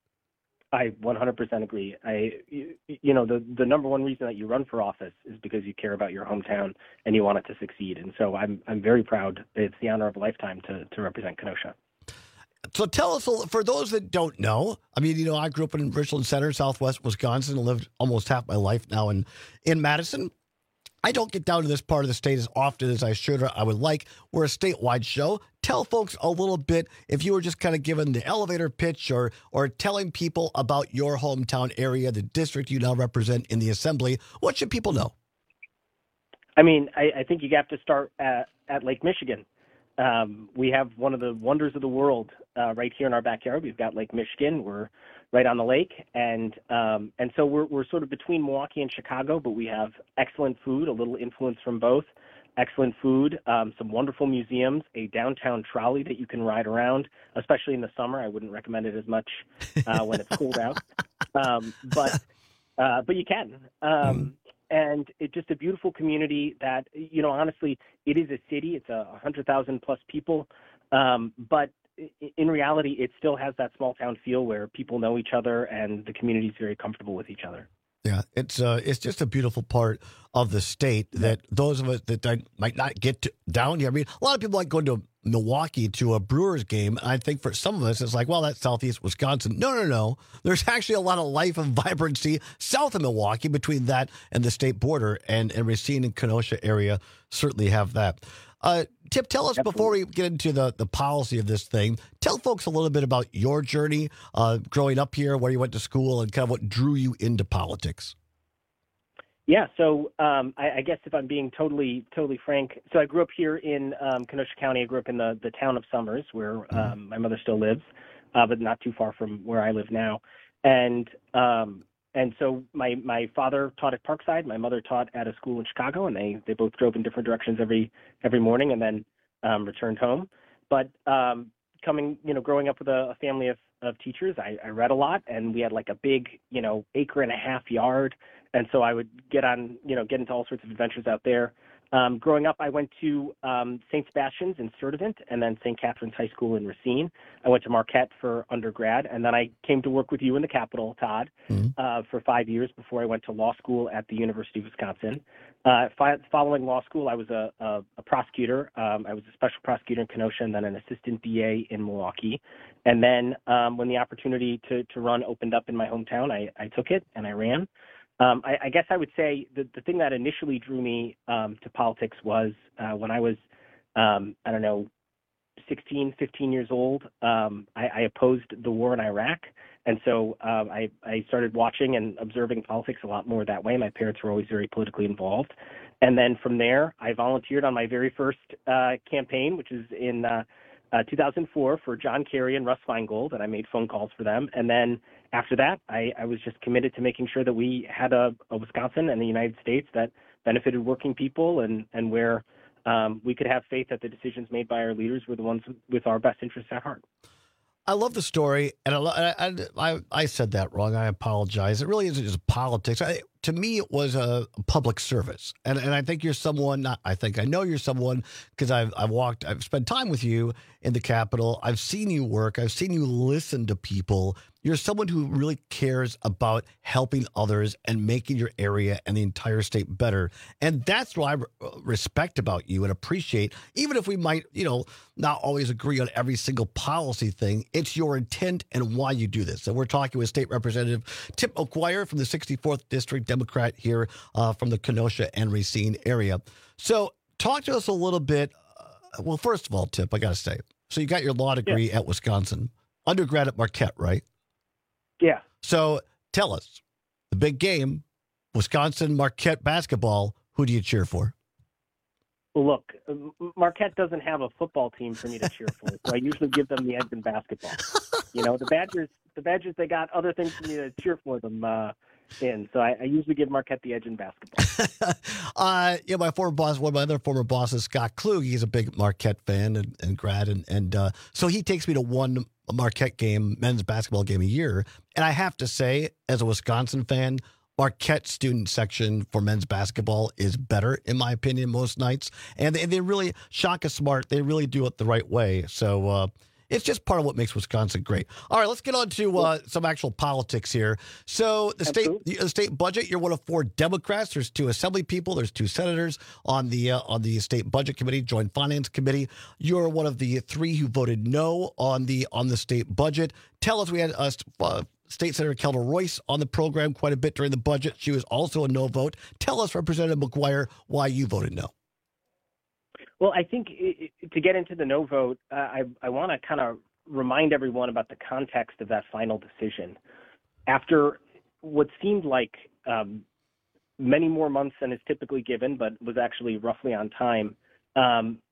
I one hundred percent agree. I, you, you know, the, the number one reason that you run for office is because you care about your hometown and you want it to succeed. And so I'm I'm very proud. It's the honor of a lifetime to, to represent Kenosha. So tell us, for those that don't know, I mean, you know, I grew up in Richland Center, Southwest Wisconsin, and lived almost half my life now in, in Madison. I don't get down to this part of the state as often as I should or I would like. We're a statewide show. Tell folks a little bit, if you were just kind of giving the elevator pitch or or telling people about your hometown area, the district you now represent in the assembly, what should people know? I mean, I, I think you have to start at, at Lake Michigan. um, we have one of the wonders of the world uh, right here in our backyard. We've got Lake Michigan. We're right on the lake, and um, and so we're we're sort of between Milwaukee and Chicago, but we have excellent food, a little influence from both. Excellent food, um, some wonderful museums, a downtown trolley that you can ride around, especially in the summer. I wouldn't recommend it as much uh, when it's cold out, um, but uh, but you can. Um, and it's just a beautiful community that, you know, honestly, it is a city. It's a one hundred thousand plus people, um, but in reality, it still has that small town feel where people know each other and the community is very comfortable with each other. Yeah, it's uh, it's just a beautiful part of the state that those of us that might not get to, down here. I mean, a lot of people like going to Milwaukee to a Brewers game. And I think for some of us, it's like, well, that's Southeast Wisconsin. No, no, no. There's actually a lot of life and vibrancy south of Milwaukee between that and the state border. And, and Racine and Kenosha area certainly have that. Uh, Tip, tell us, before we get into the, the policy of this thing, tell folks a little bit about your journey uh, growing up here, where you went to school, and kind of what drew you into politics. Yeah, so um, I, I guess if I'm being totally totally frank, so I grew up here in um, Kenosha County. I grew up in the, the town of Summers, where um, my mother still lives, uh, but not too far from where I live now. And um, and so my, my father taught at Parkside. My mother taught at a school in Chicago, and they, they both drove in different directions every every morning and then um, returned home. But um, coming, you know, growing up with a, a family of, of teachers, I, I read a lot, and we had like a big, you know, acre and a half yard. And so I would get on, you know, get into all sorts of adventures out there. Um, growing up, I went to um, Saint Sebastian's in Sturtevant and then Saint Catherine's High School in Racine. I went to Marquette for undergrad, and then I came to work with you in the Capitol, Todd, mm-hmm. uh, for five years before I went to law school at the University of Wisconsin. Uh, fi- following law school, I was a, a, a prosecutor. Um, I was a special prosecutor in Kenosha and then an assistant D A in Milwaukee. And then um, when the opportunity to, to run opened up in my hometown, I, I took it and I ran. Um, I, I guess I would say the, the thing that initially drew me um, to politics was uh, when I was, um, I don't know, sixteen, fifteen years old. Um, I, I opposed the war in Iraq. And so um, I, I started watching and observing politics a lot more that way. My parents were always very politically involved. And then from there, I volunteered on my very first uh, campaign, which is in uh, uh, two thousand four for John Kerry and Russ Feingold, and I made phone calls for them. And then after that, I, I was just committed to making sure that we had a, a Wisconsin and the United States that benefited working people and, and where um, we could have faith that the decisions made by our leaders were the ones with our best interests at heart. I love the story, and I, I, I, I said that wrong. I apologize. It really isn't just politics. I, to me, it was a public service, and and I think you're someone. Not, I think I know you're someone because I've I've walked, I've spent time with you in the Capitol. I've seen you work. I've seen you listen to people. You're someone who really cares about helping others and making your area and the entire state better. And that's what I respect about you and appreciate, even if we might, you know, not always agree on every single policy thing. It's your intent and why you do this. And we're talking with State Representative Tip McGuire from the sixty-fourth District, Democrat here uh, from the Kenosha and Racine area. So talk to us a little bit. Uh, well, first of all, Tip, I got to say, so you got your law degree yeah. at Wisconsin, undergrad at Marquette, right? Yeah. So tell us, the big game, Wisconsin Marquette basketball, who do you cheer for? Well, look, Marquette doesn't have a football team for me to cheer for, so I usually give them the edge in basketball. You know, the Badgers, the Badgers, they got other things for me to cheer for them uh, in, so I, I usually give Marquette the edge in basketball. uh, yeah, my former boss, one of my other former bosses, Scott Klug, he's a big Marquette fan and, and grad, and, and uh, so he takes me to one Marquette game, men's basketball game a year, and I have to say, as a Wisconsin fan, Marquette student section for men's basketball is better, in my opinion, most nights. And they, they really, Shaka Smart, they really do it the right way. So uh, it's just part of what makes Wisconsin great. All right, let's get on to uh, some actual politics here. So the state the state budget, you're one of four Democrats. There's two assembly people. There's two senators on the uh, on the state budget committee, joint finance committee. You're one of the three who voted no on the on the state budget. Tell us, we had uh, uh, State Senator Kelda Royce on the program quite a bit during the budget. She was also a no vote. Tell us, Representative McGuire, why you voted no. Well, I think it, to get into the no vote, uh, I, I want to kind of remind everyone about the context of that final decision. After what seemed like um, many more months than is typically given, but was actually roughly on time, um,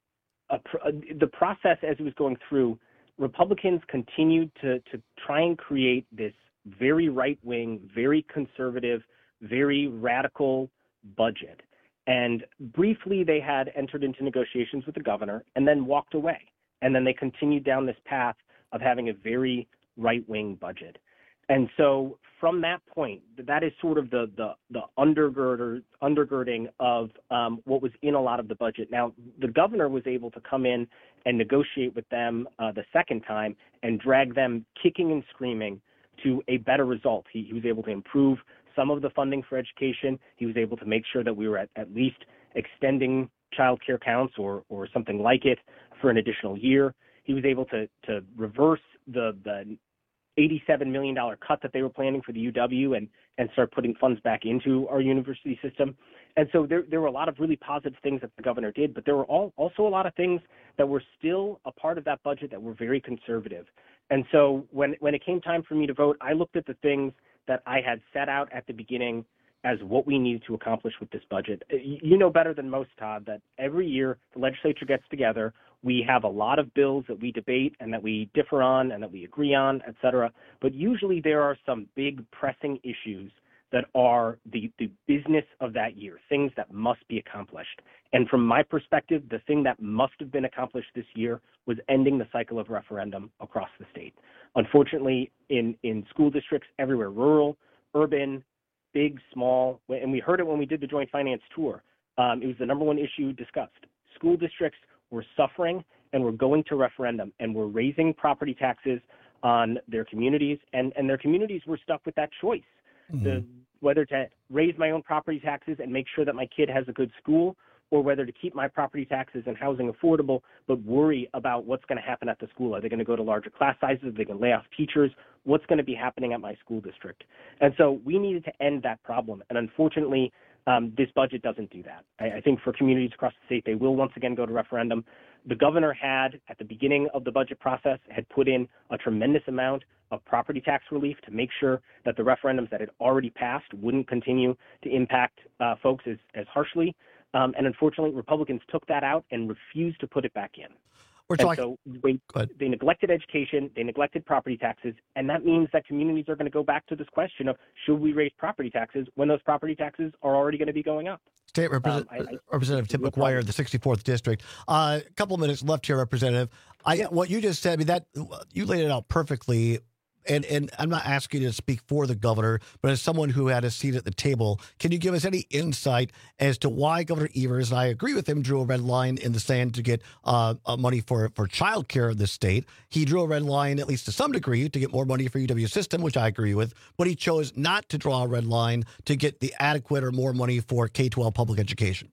a, a, the process as it was going through, Republicans continued to, to try and create this very right-wing, very conservative, very radical budget. And briefly, they had entered into negotiations with the governor and then walked away. And then they continued down this path of having a very right-wing budget. And so from that point, that is sort of the the, the undergirder, undergirding of um, what was in a lot of the budget. Now, the governor was able to come in and negotiate with them uh, the second time and drag them kicking and screaming to a better result. He, he was able to improve some of the funding for education. He was able to make sure that we were at, at least extending child care counts or or something like it for an additional year. He was able to to reverse the the eighty-seven million dollars cut that they were planning for the U W and, and start putting funds back into our university system. And so there, there were a lot of really positive things that the governor did, but there were all, also a lot of things that were still a part of that budget that were very conservative. And so when, when it came time for me to vote, I looked at the things that I had set out at the beginning as what we needed to accomplish with this budget. You know better than most, Todd, that every year the legislature gets together. We have a lot of bills that we debate and that we differ on and that we agree on, et cetera. But usually there are some big pressing issues that are the, the business of that year, things that must be accomplished. And from my perspective, the thing that must have been accomplished this year was ending the cycle of referendum across the state. Unfortunately, in, in school districts everywhere, rural, urban, big, small, and we heard it when we did the joint finance tour. Um, it was the number one issue discussed. School districts were suffering and were going to referendum and were raising property taxes on their communities, and, and their communities were stuck with that choice, mm-hmm. the, whether to raise my own property taxes and make sure that my kid has a good school, or whether to keep my property taxes and housing affordable, but worry about what's going to happen at the school. Are they going to go to larger class sizes? Are they going to lay off teachers? What's going to be happening at my school district? And so we needed to end that problem. And unfortunately, um, this budget doesn't do that. I, I think for communities across the state, they will once again go to referendum. The governor had, at the beginning of the budget process, had put in a tremendous amount of property tax relief to make sure that the referendums that had already passed wouldn't continue to impact uh, folks as, as harshly. Um, and unfortunately, Republicans took that out and refused to put it back in. We're and talking. So they, they neglected education, they neglected property taxes, and that means that communities are going to go back to this question of should we raise property taxes when those property taxes are already going to be going up. State Represent- um, I, I, Representative Tim McGuire, the sixty-fourth District. A uh, couple of minutes left here, Representative. I, yeah. What you just said, I mean, that you laid it out perfectly. And and I'm not asking you to speak for the governor, but as someone who had a seat at the table, can you give us any insight as to why Governor Evers, and I agree with him, drew a red line in the sand to get uh, uh, money for, for child care in this state? He drew a red line, at least to some degree, to get more money for U W system, which I agree with, but he chose not to draw a red line to get the adequate or more money for K twelve public education.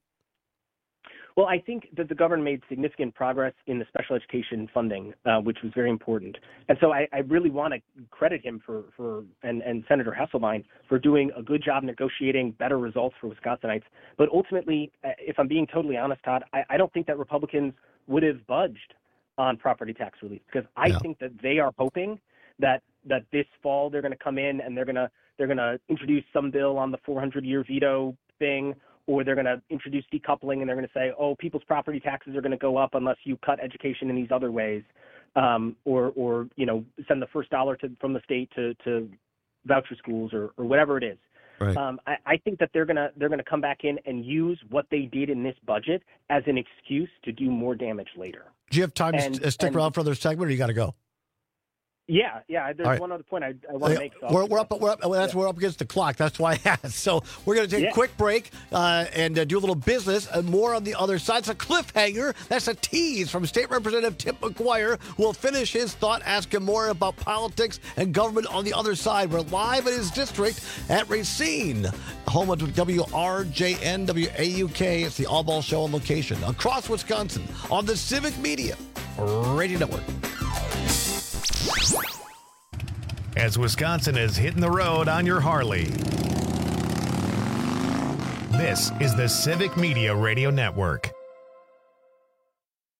Well, I think that the governor made significant progress in the special education funding, uh, which was very important. And so I, I really want to credit him for, for and, and Senator Hesselbein for doing a good job negotiating better results for Wisconsinites. But ultimately, if I'm being totally honest, Todd, I, I don't think that Republicans would have budged on property tax relief, because I yeah. think that they are hoping that that this fall they're going to come in and they're going to they're going to introduce some bill on the four hundred year veto thing, or they're going to introduce decoupling and they're going to say, oh, people's property taxes are going to go up unless you cut education in these other ways, um, or, or, you know, send the first dollar to, from the state to, to voucher schools or, or whatever it is. Right. Um, I, I think that they're going to they're going to come back in and use what they did in this budget as an excuse to do more damage later. Do you have time and, to stick and, around for another segment, or you got to go? Yeah, yeah. There's right. one other point I, I want to make. So we're, we're up. We're up. That's yeah. we're up against the clock. That's why I asked. So we're going to take yeah. a quick break uh, and uh, do a little business. And more on the other side. It's a cliffhanger. That's a tease from State Representative Tim McGuire, who will finish his thought. Ask him more about politics and government on the other side. We're live in his district at Racine, home of W R J N W A U K. It's the All Ball Show on location across Wisconsin on the Civic Media Radio Network. As Wisconsin is hitting the road on your Harley. This is the Civic Media Radio Network.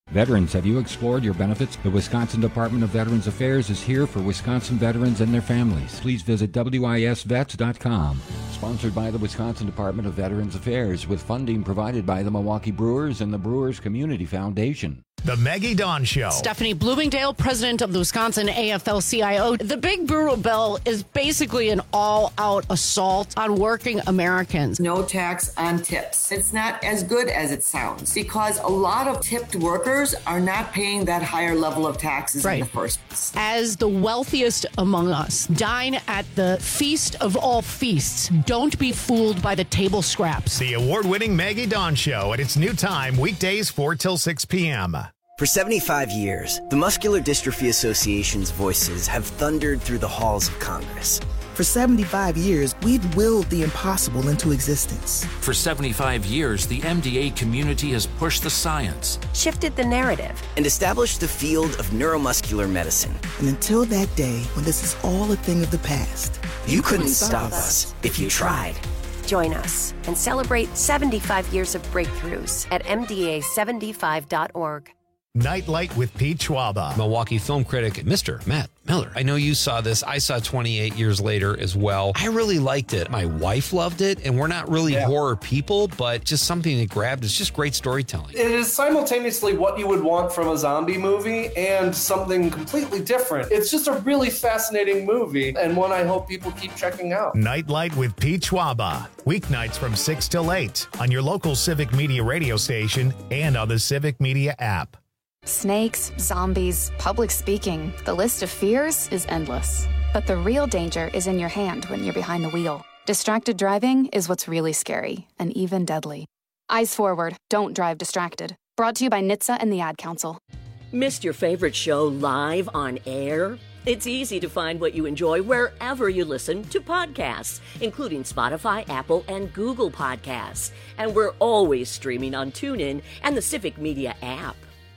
Veterans, have you explored your benefits? The Wisconsin Department of Veterans Affairs is here for Wisconsin veterans and their families. Please visit W I S vets dot com. Sponsored by the Wisconsin Department of Veterans Affairs with funding provided by the Milwaukee Brewers and the Brewers Community Foundation. The Maggie Dawn Show. Stephanie Bloomingdale, president of the Wisconsin A F L C I O. The Big Brutal Bill is basically an all-out assault on working Americans. No tax on tips. It's not as good as it sounds because a lot of tipped workers are not paying that higher level of taxes Right. in the first place. As the wealthiest among us, dine at the feast of all feasts. Don't be fooled by the table scraps. The award-winning Maggie Dawn Show at its new time, weekdays four till six p.m. For seventy-five years, the Muscular Dystrophy Association's voices have thundered through the halls of Congress. For seventy-five years, we've willed the impossible into existence. For seventy-five years, the M D A community has pushed the science, Shifted the narrative, and established the field of neuromuscular medicine. And until that day when this is all a thing of the past, You couldn't stop us if you tried. Join us and celebrate seventy-five years of breakthroughs at M D A seventy-five dot org. Nightlight with Pete Schwaba. Milwaukee film critic, Mister Matt Miller. I know you saw this. I saw twenty-eight years later as well. I really liked it. My wife loved it, and we're not really Yeah. horror people, but just something that grabbed. It's just great storytelling. It is simultaneously what you would want from a zombie movie and something completely different. It's just a really fascinating movie and one I hope people keep checking out. Nightlight with Pete Schwaba. Weeknights from six till eight on your local Civic Media radio station and on the Civic Media app. Snakes, zombies, public speaking. The list of fears is endless. But the real danger is in your hand when you're behind the wheel. Distracted driving is what's really scary and even deadly. Eyes forward, don't drive distracted. Brought to you by N H T S A and the Ad Council. Missed your favorite show live on air? It's easy to find what you enjoy wherever you listen to podcasts, including Spotify, Apple, and Google Podcasts. And we're always streaming on TuneIn and the Civic Media app.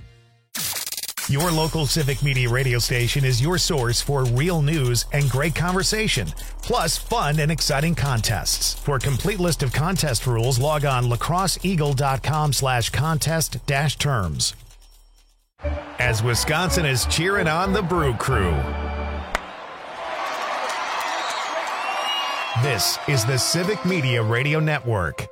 Your local Civic Media radio station is your source for real news and great conversation, plus fun and exciting contests. For a complete list of contest rules, log on lacrosseeagle.com slash contest dash terms. As Wisconsin is cheering on the Brew Crew. This is the Civic Media Radio Network.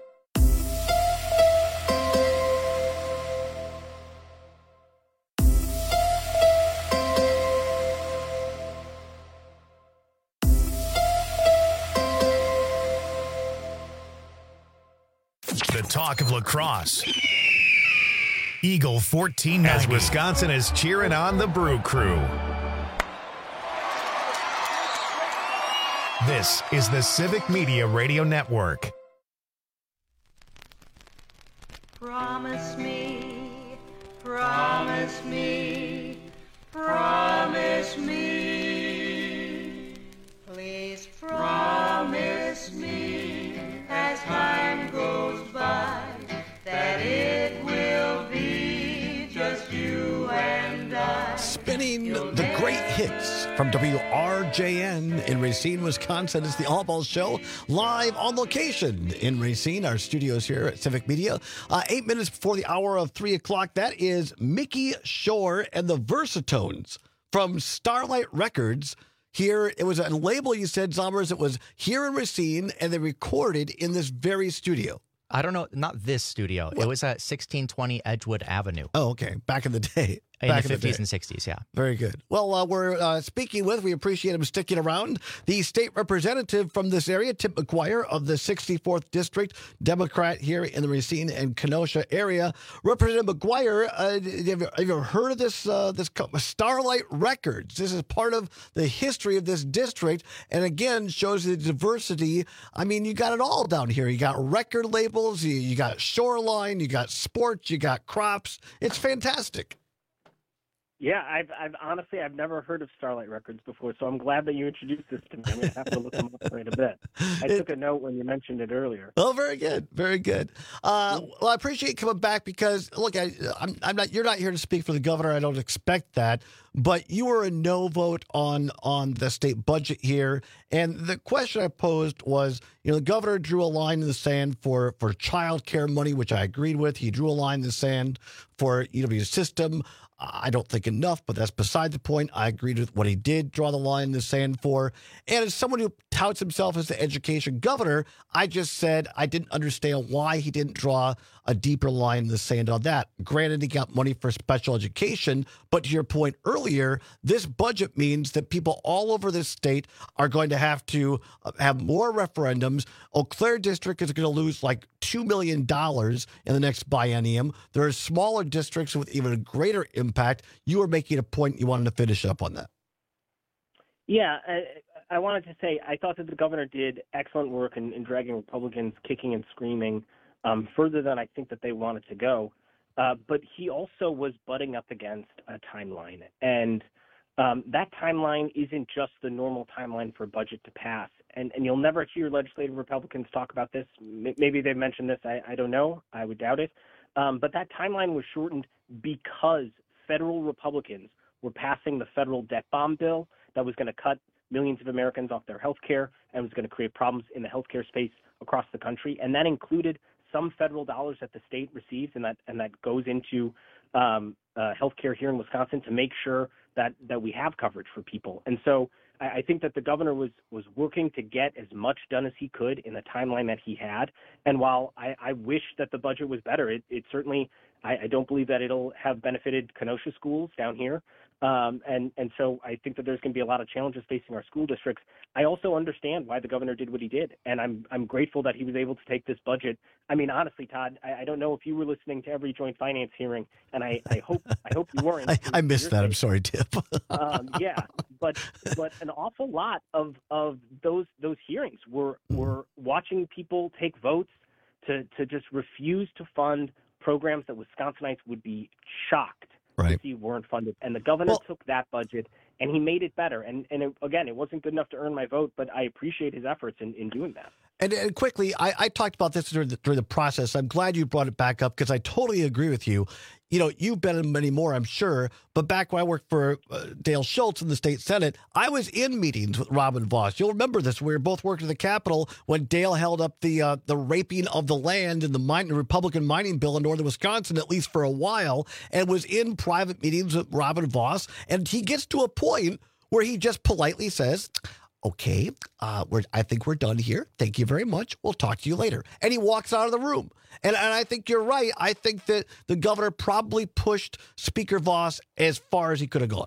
The talk of lacrosse. Eagle fourteen ninety. As Wisconsin is cheering on the Brew Crew. This is the Civic Media Radio Network. Promise me, promise me, promise me. Please promise me as time goes by that it will be just you and I. Spinning the great hits from W R J N in Racine, Wisconsin. It's the All Balls Show, live on location in Racine, our studios here at Civic Media. Uh, eight minutes before the hour of three o'clock, that is Mickey Shore and the Versatones from Starlight Records. Here, it was a label, you said, Zombers, it was here in Racine, and they recorded in this very studio. I don't know, not this studio. What? It was at sixteen twenty Edgewood Avenue. Oh, okay. Back in the day. In Back the fifties and sixties, yeah. Very good. Well, uh, we're uh, speaking with, we appreciate him sticking around, the state representative from this area, Tim McGuire of the sixty-fourth District, Democrat here in the Racine and Kenosha area. Representative McGuire, uh, have, you, have you ever heard of this, uh, this company, Starlight Records? This is part of the history of this district, and again, shows the diversity. I mean, you got it all down here. You got record labels, you, you got Shoreline, you got sports, you got crops. It's fantastic. Yeah, I've, I've honestly, I've never heard of Starlight Records before, so I'm glad that you introduced this to me. I'm going to have to look them up right a bit. I took a note when you mentioned it earlier. Oh, very good, very good. Uh, well, I appreciate you coming back because, look, I, I'm, I'm not. You're not here to speak for the governor. I don't expect that. but you were a no vote on on the state budget here. And the question I posed was, you know, the governor drew a line in the sand for, for child care money, which I agreed with. He drew a line in the sand for E W system. I don't think enough, but that's beside the point. I agreed with what he did draw the line in the sand for. And as someone who touts himself as the education governor, I just said I didn't understand why he didn't draw a deeper line in the sand on that. Granted, he got money for special education, but to your point earlier, this budget means that people all over this state are going to have to have more referendums. Eau Claire District is going to lose like two million dollars in the next biennium. There are smaller districts with even a greater impact. You were making a point. You wanted to finish up on that. Yeah, I, I wanted to say I thought that the governor did excellent work in, in dragging Republicans kicking and screaming um, further than I think that they wanted to go. Uh, but he also was butting up against a timeline. And um, that timeline isn't just the normal timeline for a budget to pass. And, and you'll never hear legislative Republicans talk about this. M- maybe they've mentioned this. I, I don't know. I would doubt it. Um, but that timeline was shortened because federal Republicans were passing the federal debt bomb bill that was going to cut millions of Americans off their health care and was going to create problems in the healthcare space across the country. And that included some federal dollars that the state receives and that and that goes into um, uh, healthcare here in Wisconsin to make sure that, that we have coverage for people. And so I, I think that the governor was was working to get as much done as he could in the timeline that he had. And while I, I wish that the budget was better, it, it certainly I, I don't believe that it'll have benefited Kenosha schools down here. Um, and, and so I think that there's going to be a lot of challenges facing our school districts. I also understand why the governor did what he did, and I'm I'm grateful that he was able to take this budget. I mean, honestly, Todd, I, I don't know if you were listening to every joint finance hearing, and I, I hope I hope you weren't. I, I missed that. Sake. I'm sorry, Tip. um, yeah, but but an awful lot of, of those those hearings were were watching people take votes to to just refuse to fund programs that Wisconsinites would be shocked right. to see weren't funded. And the governor well, took that budget and he made it better. And, and it, again, it wasn't good enough to earn my vote, but I appreciate his efforts in, in doing that. And, and quickly, I, I talked about this during the, during the process. I'm glad you brought it back up because I totally agree with you. You know, you've been in many more, I'm sure. But back when I worked for uh, Dale Schultz in the state Senate, I was in meetings with Robin Vos. You'll remember this. We were both working at the Capitol when Dale held up the uh, the raping of the land in the mine, Republican mining bill in northern Wisconsin, at least for a while, and was in private meetings with Robin Vos. And he gets to a point where he just politely says, okay, uh, we're, I think we're done here. Thank you very much. We'll talk to you later. And he walks out of the room. And, and I think you're right. I think that the governor probably pushed Speaker Vos as far as he could have gone.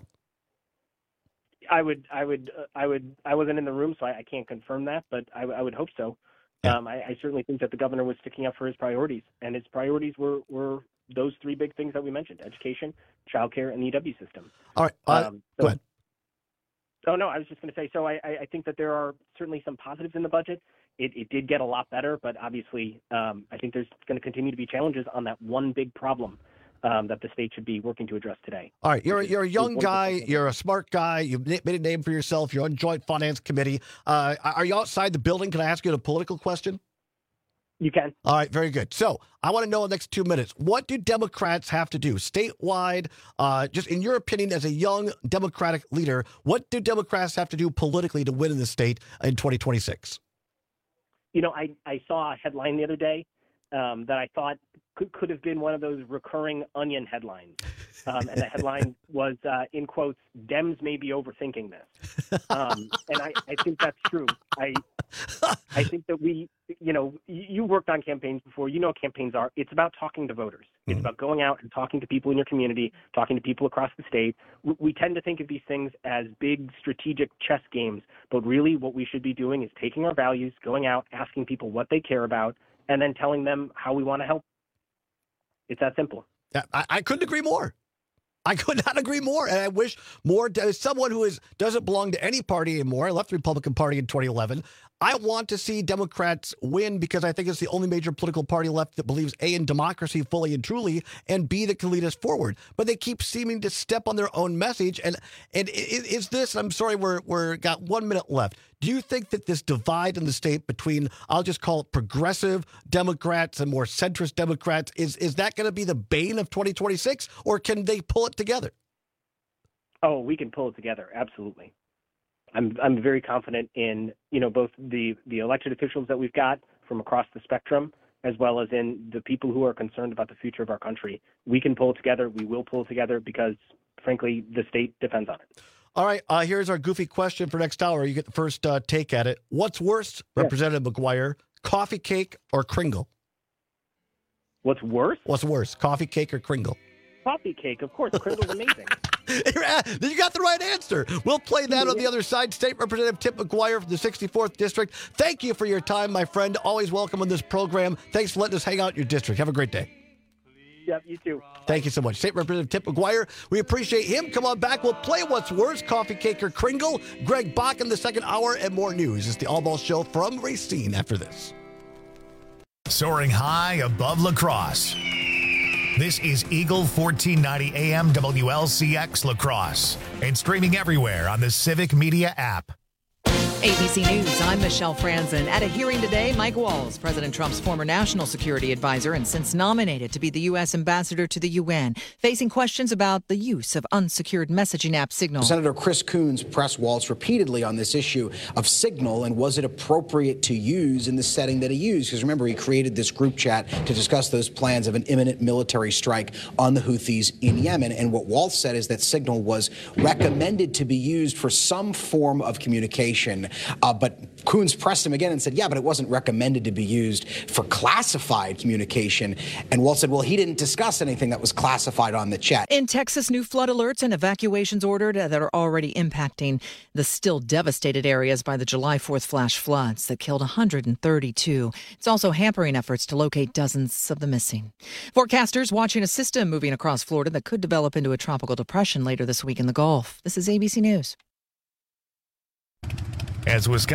I would, I would, uh, I would, I wasn't in the room, so I, I can't confirm that, but I, I would hope so. Yeah. Um, I, I certainly think that the governor was sticking up for his priorities, and his priorities were, were those three big things that we mentioned: education, childcare, and the E W system. All right. Uh, um, so, go ahead. Oh, no, I was just going to say, so I, I think that there are certainly some positives in the budget. It, it did get a lot better, but obviously um, I think there's going to continue to be challenges on that one big problem um, that the state should be working to address today. All right, you're, you're a young guy, you're a smart guy, you've made a name for yourself, you're on Joint Finance Committee. Uh, are you outside the building? Can I ask you a political question? You can. All right, very good. So I want to know in the next two minutes, what do Democrats have to do statewide? Uh, just in your opinion, as a young Democratic leader, what do Democrats have to do politically to win in the state in twenty twenty-six? You know, I, I saw a headline the other day um, that I thought could, could have been one of those recurring Onion headlines. Um, and the headline was, uh, in quotes, Dems may be overthinking this. Um, and I, I think that's true. I I think that we, you know, you, you worked on campaigns before. You know what campaigns are. It's about talking to voters. It's mm-hmm. about going out and talking to people in your community, talking to people across the state. We, we tend to think of these things as big strategic chess games, but really what we should be doing is taking our values, going out, asking people what they care about, and then telling them how we want to help. It's that simple. Yeah, I, I couldn't agree more. I could not agree more. And I wish more, as someone who is doesn't belong to any party anymore, I left the Republican Party in twenty eleven. I want to see Democrats win because I think it's the only major political party left that believes, A, in democracy fully and truly, and B, that can lead us forward. But they keep seeming to step on their own message. And and is this, I'm sorry, we're, we're got one minute left. Do you think that this divide in the state between, I'll just call it progressive Democrats and more centrist Democrats, is, is that going to be the bane of twenty twenty-six, or can they pull it together? Oh, we can pull it together. Absolutely. I'm I'm very confident in, you know, both the, the elected officials that we've got from across the spectrum, as well as in the people who are concerned about the future of our country. We can pull it together. We will pull it together because, frankly, the state depends on it. All right, uh, here's our goofy question for next hour. You get the first uh, take at it. What's worse, yeah. Representative McGuire, coffee cake or Kringle? What's worse? What's worse, coffee cake or Kringle? Coffee cake, of course. Kringle's amazing. You got the right answer. We'll play that on the other side. State Representative Tip McGuire from the sixty-fourth District. Thank you for your time, my friend. Always welcome on this program. Thanks for letting us hang out in your district. Have a great day. Yep, you too. Thank you so much. State Representative Tip McGuire. We appreciate him. Come on back. We'll play What's Worse, coffee cake or Kringle. Greg Bach in the second hour and more news. It's the All Ball Show from Racine after this. Soaring high above La Crosse. This is Eagle fourteen ninety A M W L C X La Crosse and streaming everywhere on the Civic Media app. A B C News, I'm Michelle Franzen. At a hearing today, Mike Waltz, President Trump's former national security advisor and since nominated to be the U S ambassador to the U N, facing questions about the use of unsecured messaging app Signal. Senator Chris Coons pressed Waltz repeatedly on this issue of Signal and was it appropriate to use in the setting that he used? Because remember, he created this group chat to discuss those plans of an imminent military strike on the Houthis in Yemen. And what Waltz said is that Signal was recommended to be used for some form of communication. Uh, but Coons pressed him again and said, yeah, but it wasn't recommended to be used for classified communication. And Waltz said, well, he didn't discuss anything that was classified on the chat. In Texas, new flood alerts and evacuations ordered that are already impacting the still devastated areas by the July fourth flash floods that killed one hundred thirty-two. It's also hampering efforts to locate dozens of the missing. Forecasters watching a system moving across Florida that could develop into a tropical depression later this week in the Gulf. This is A B C News. As Wisconsin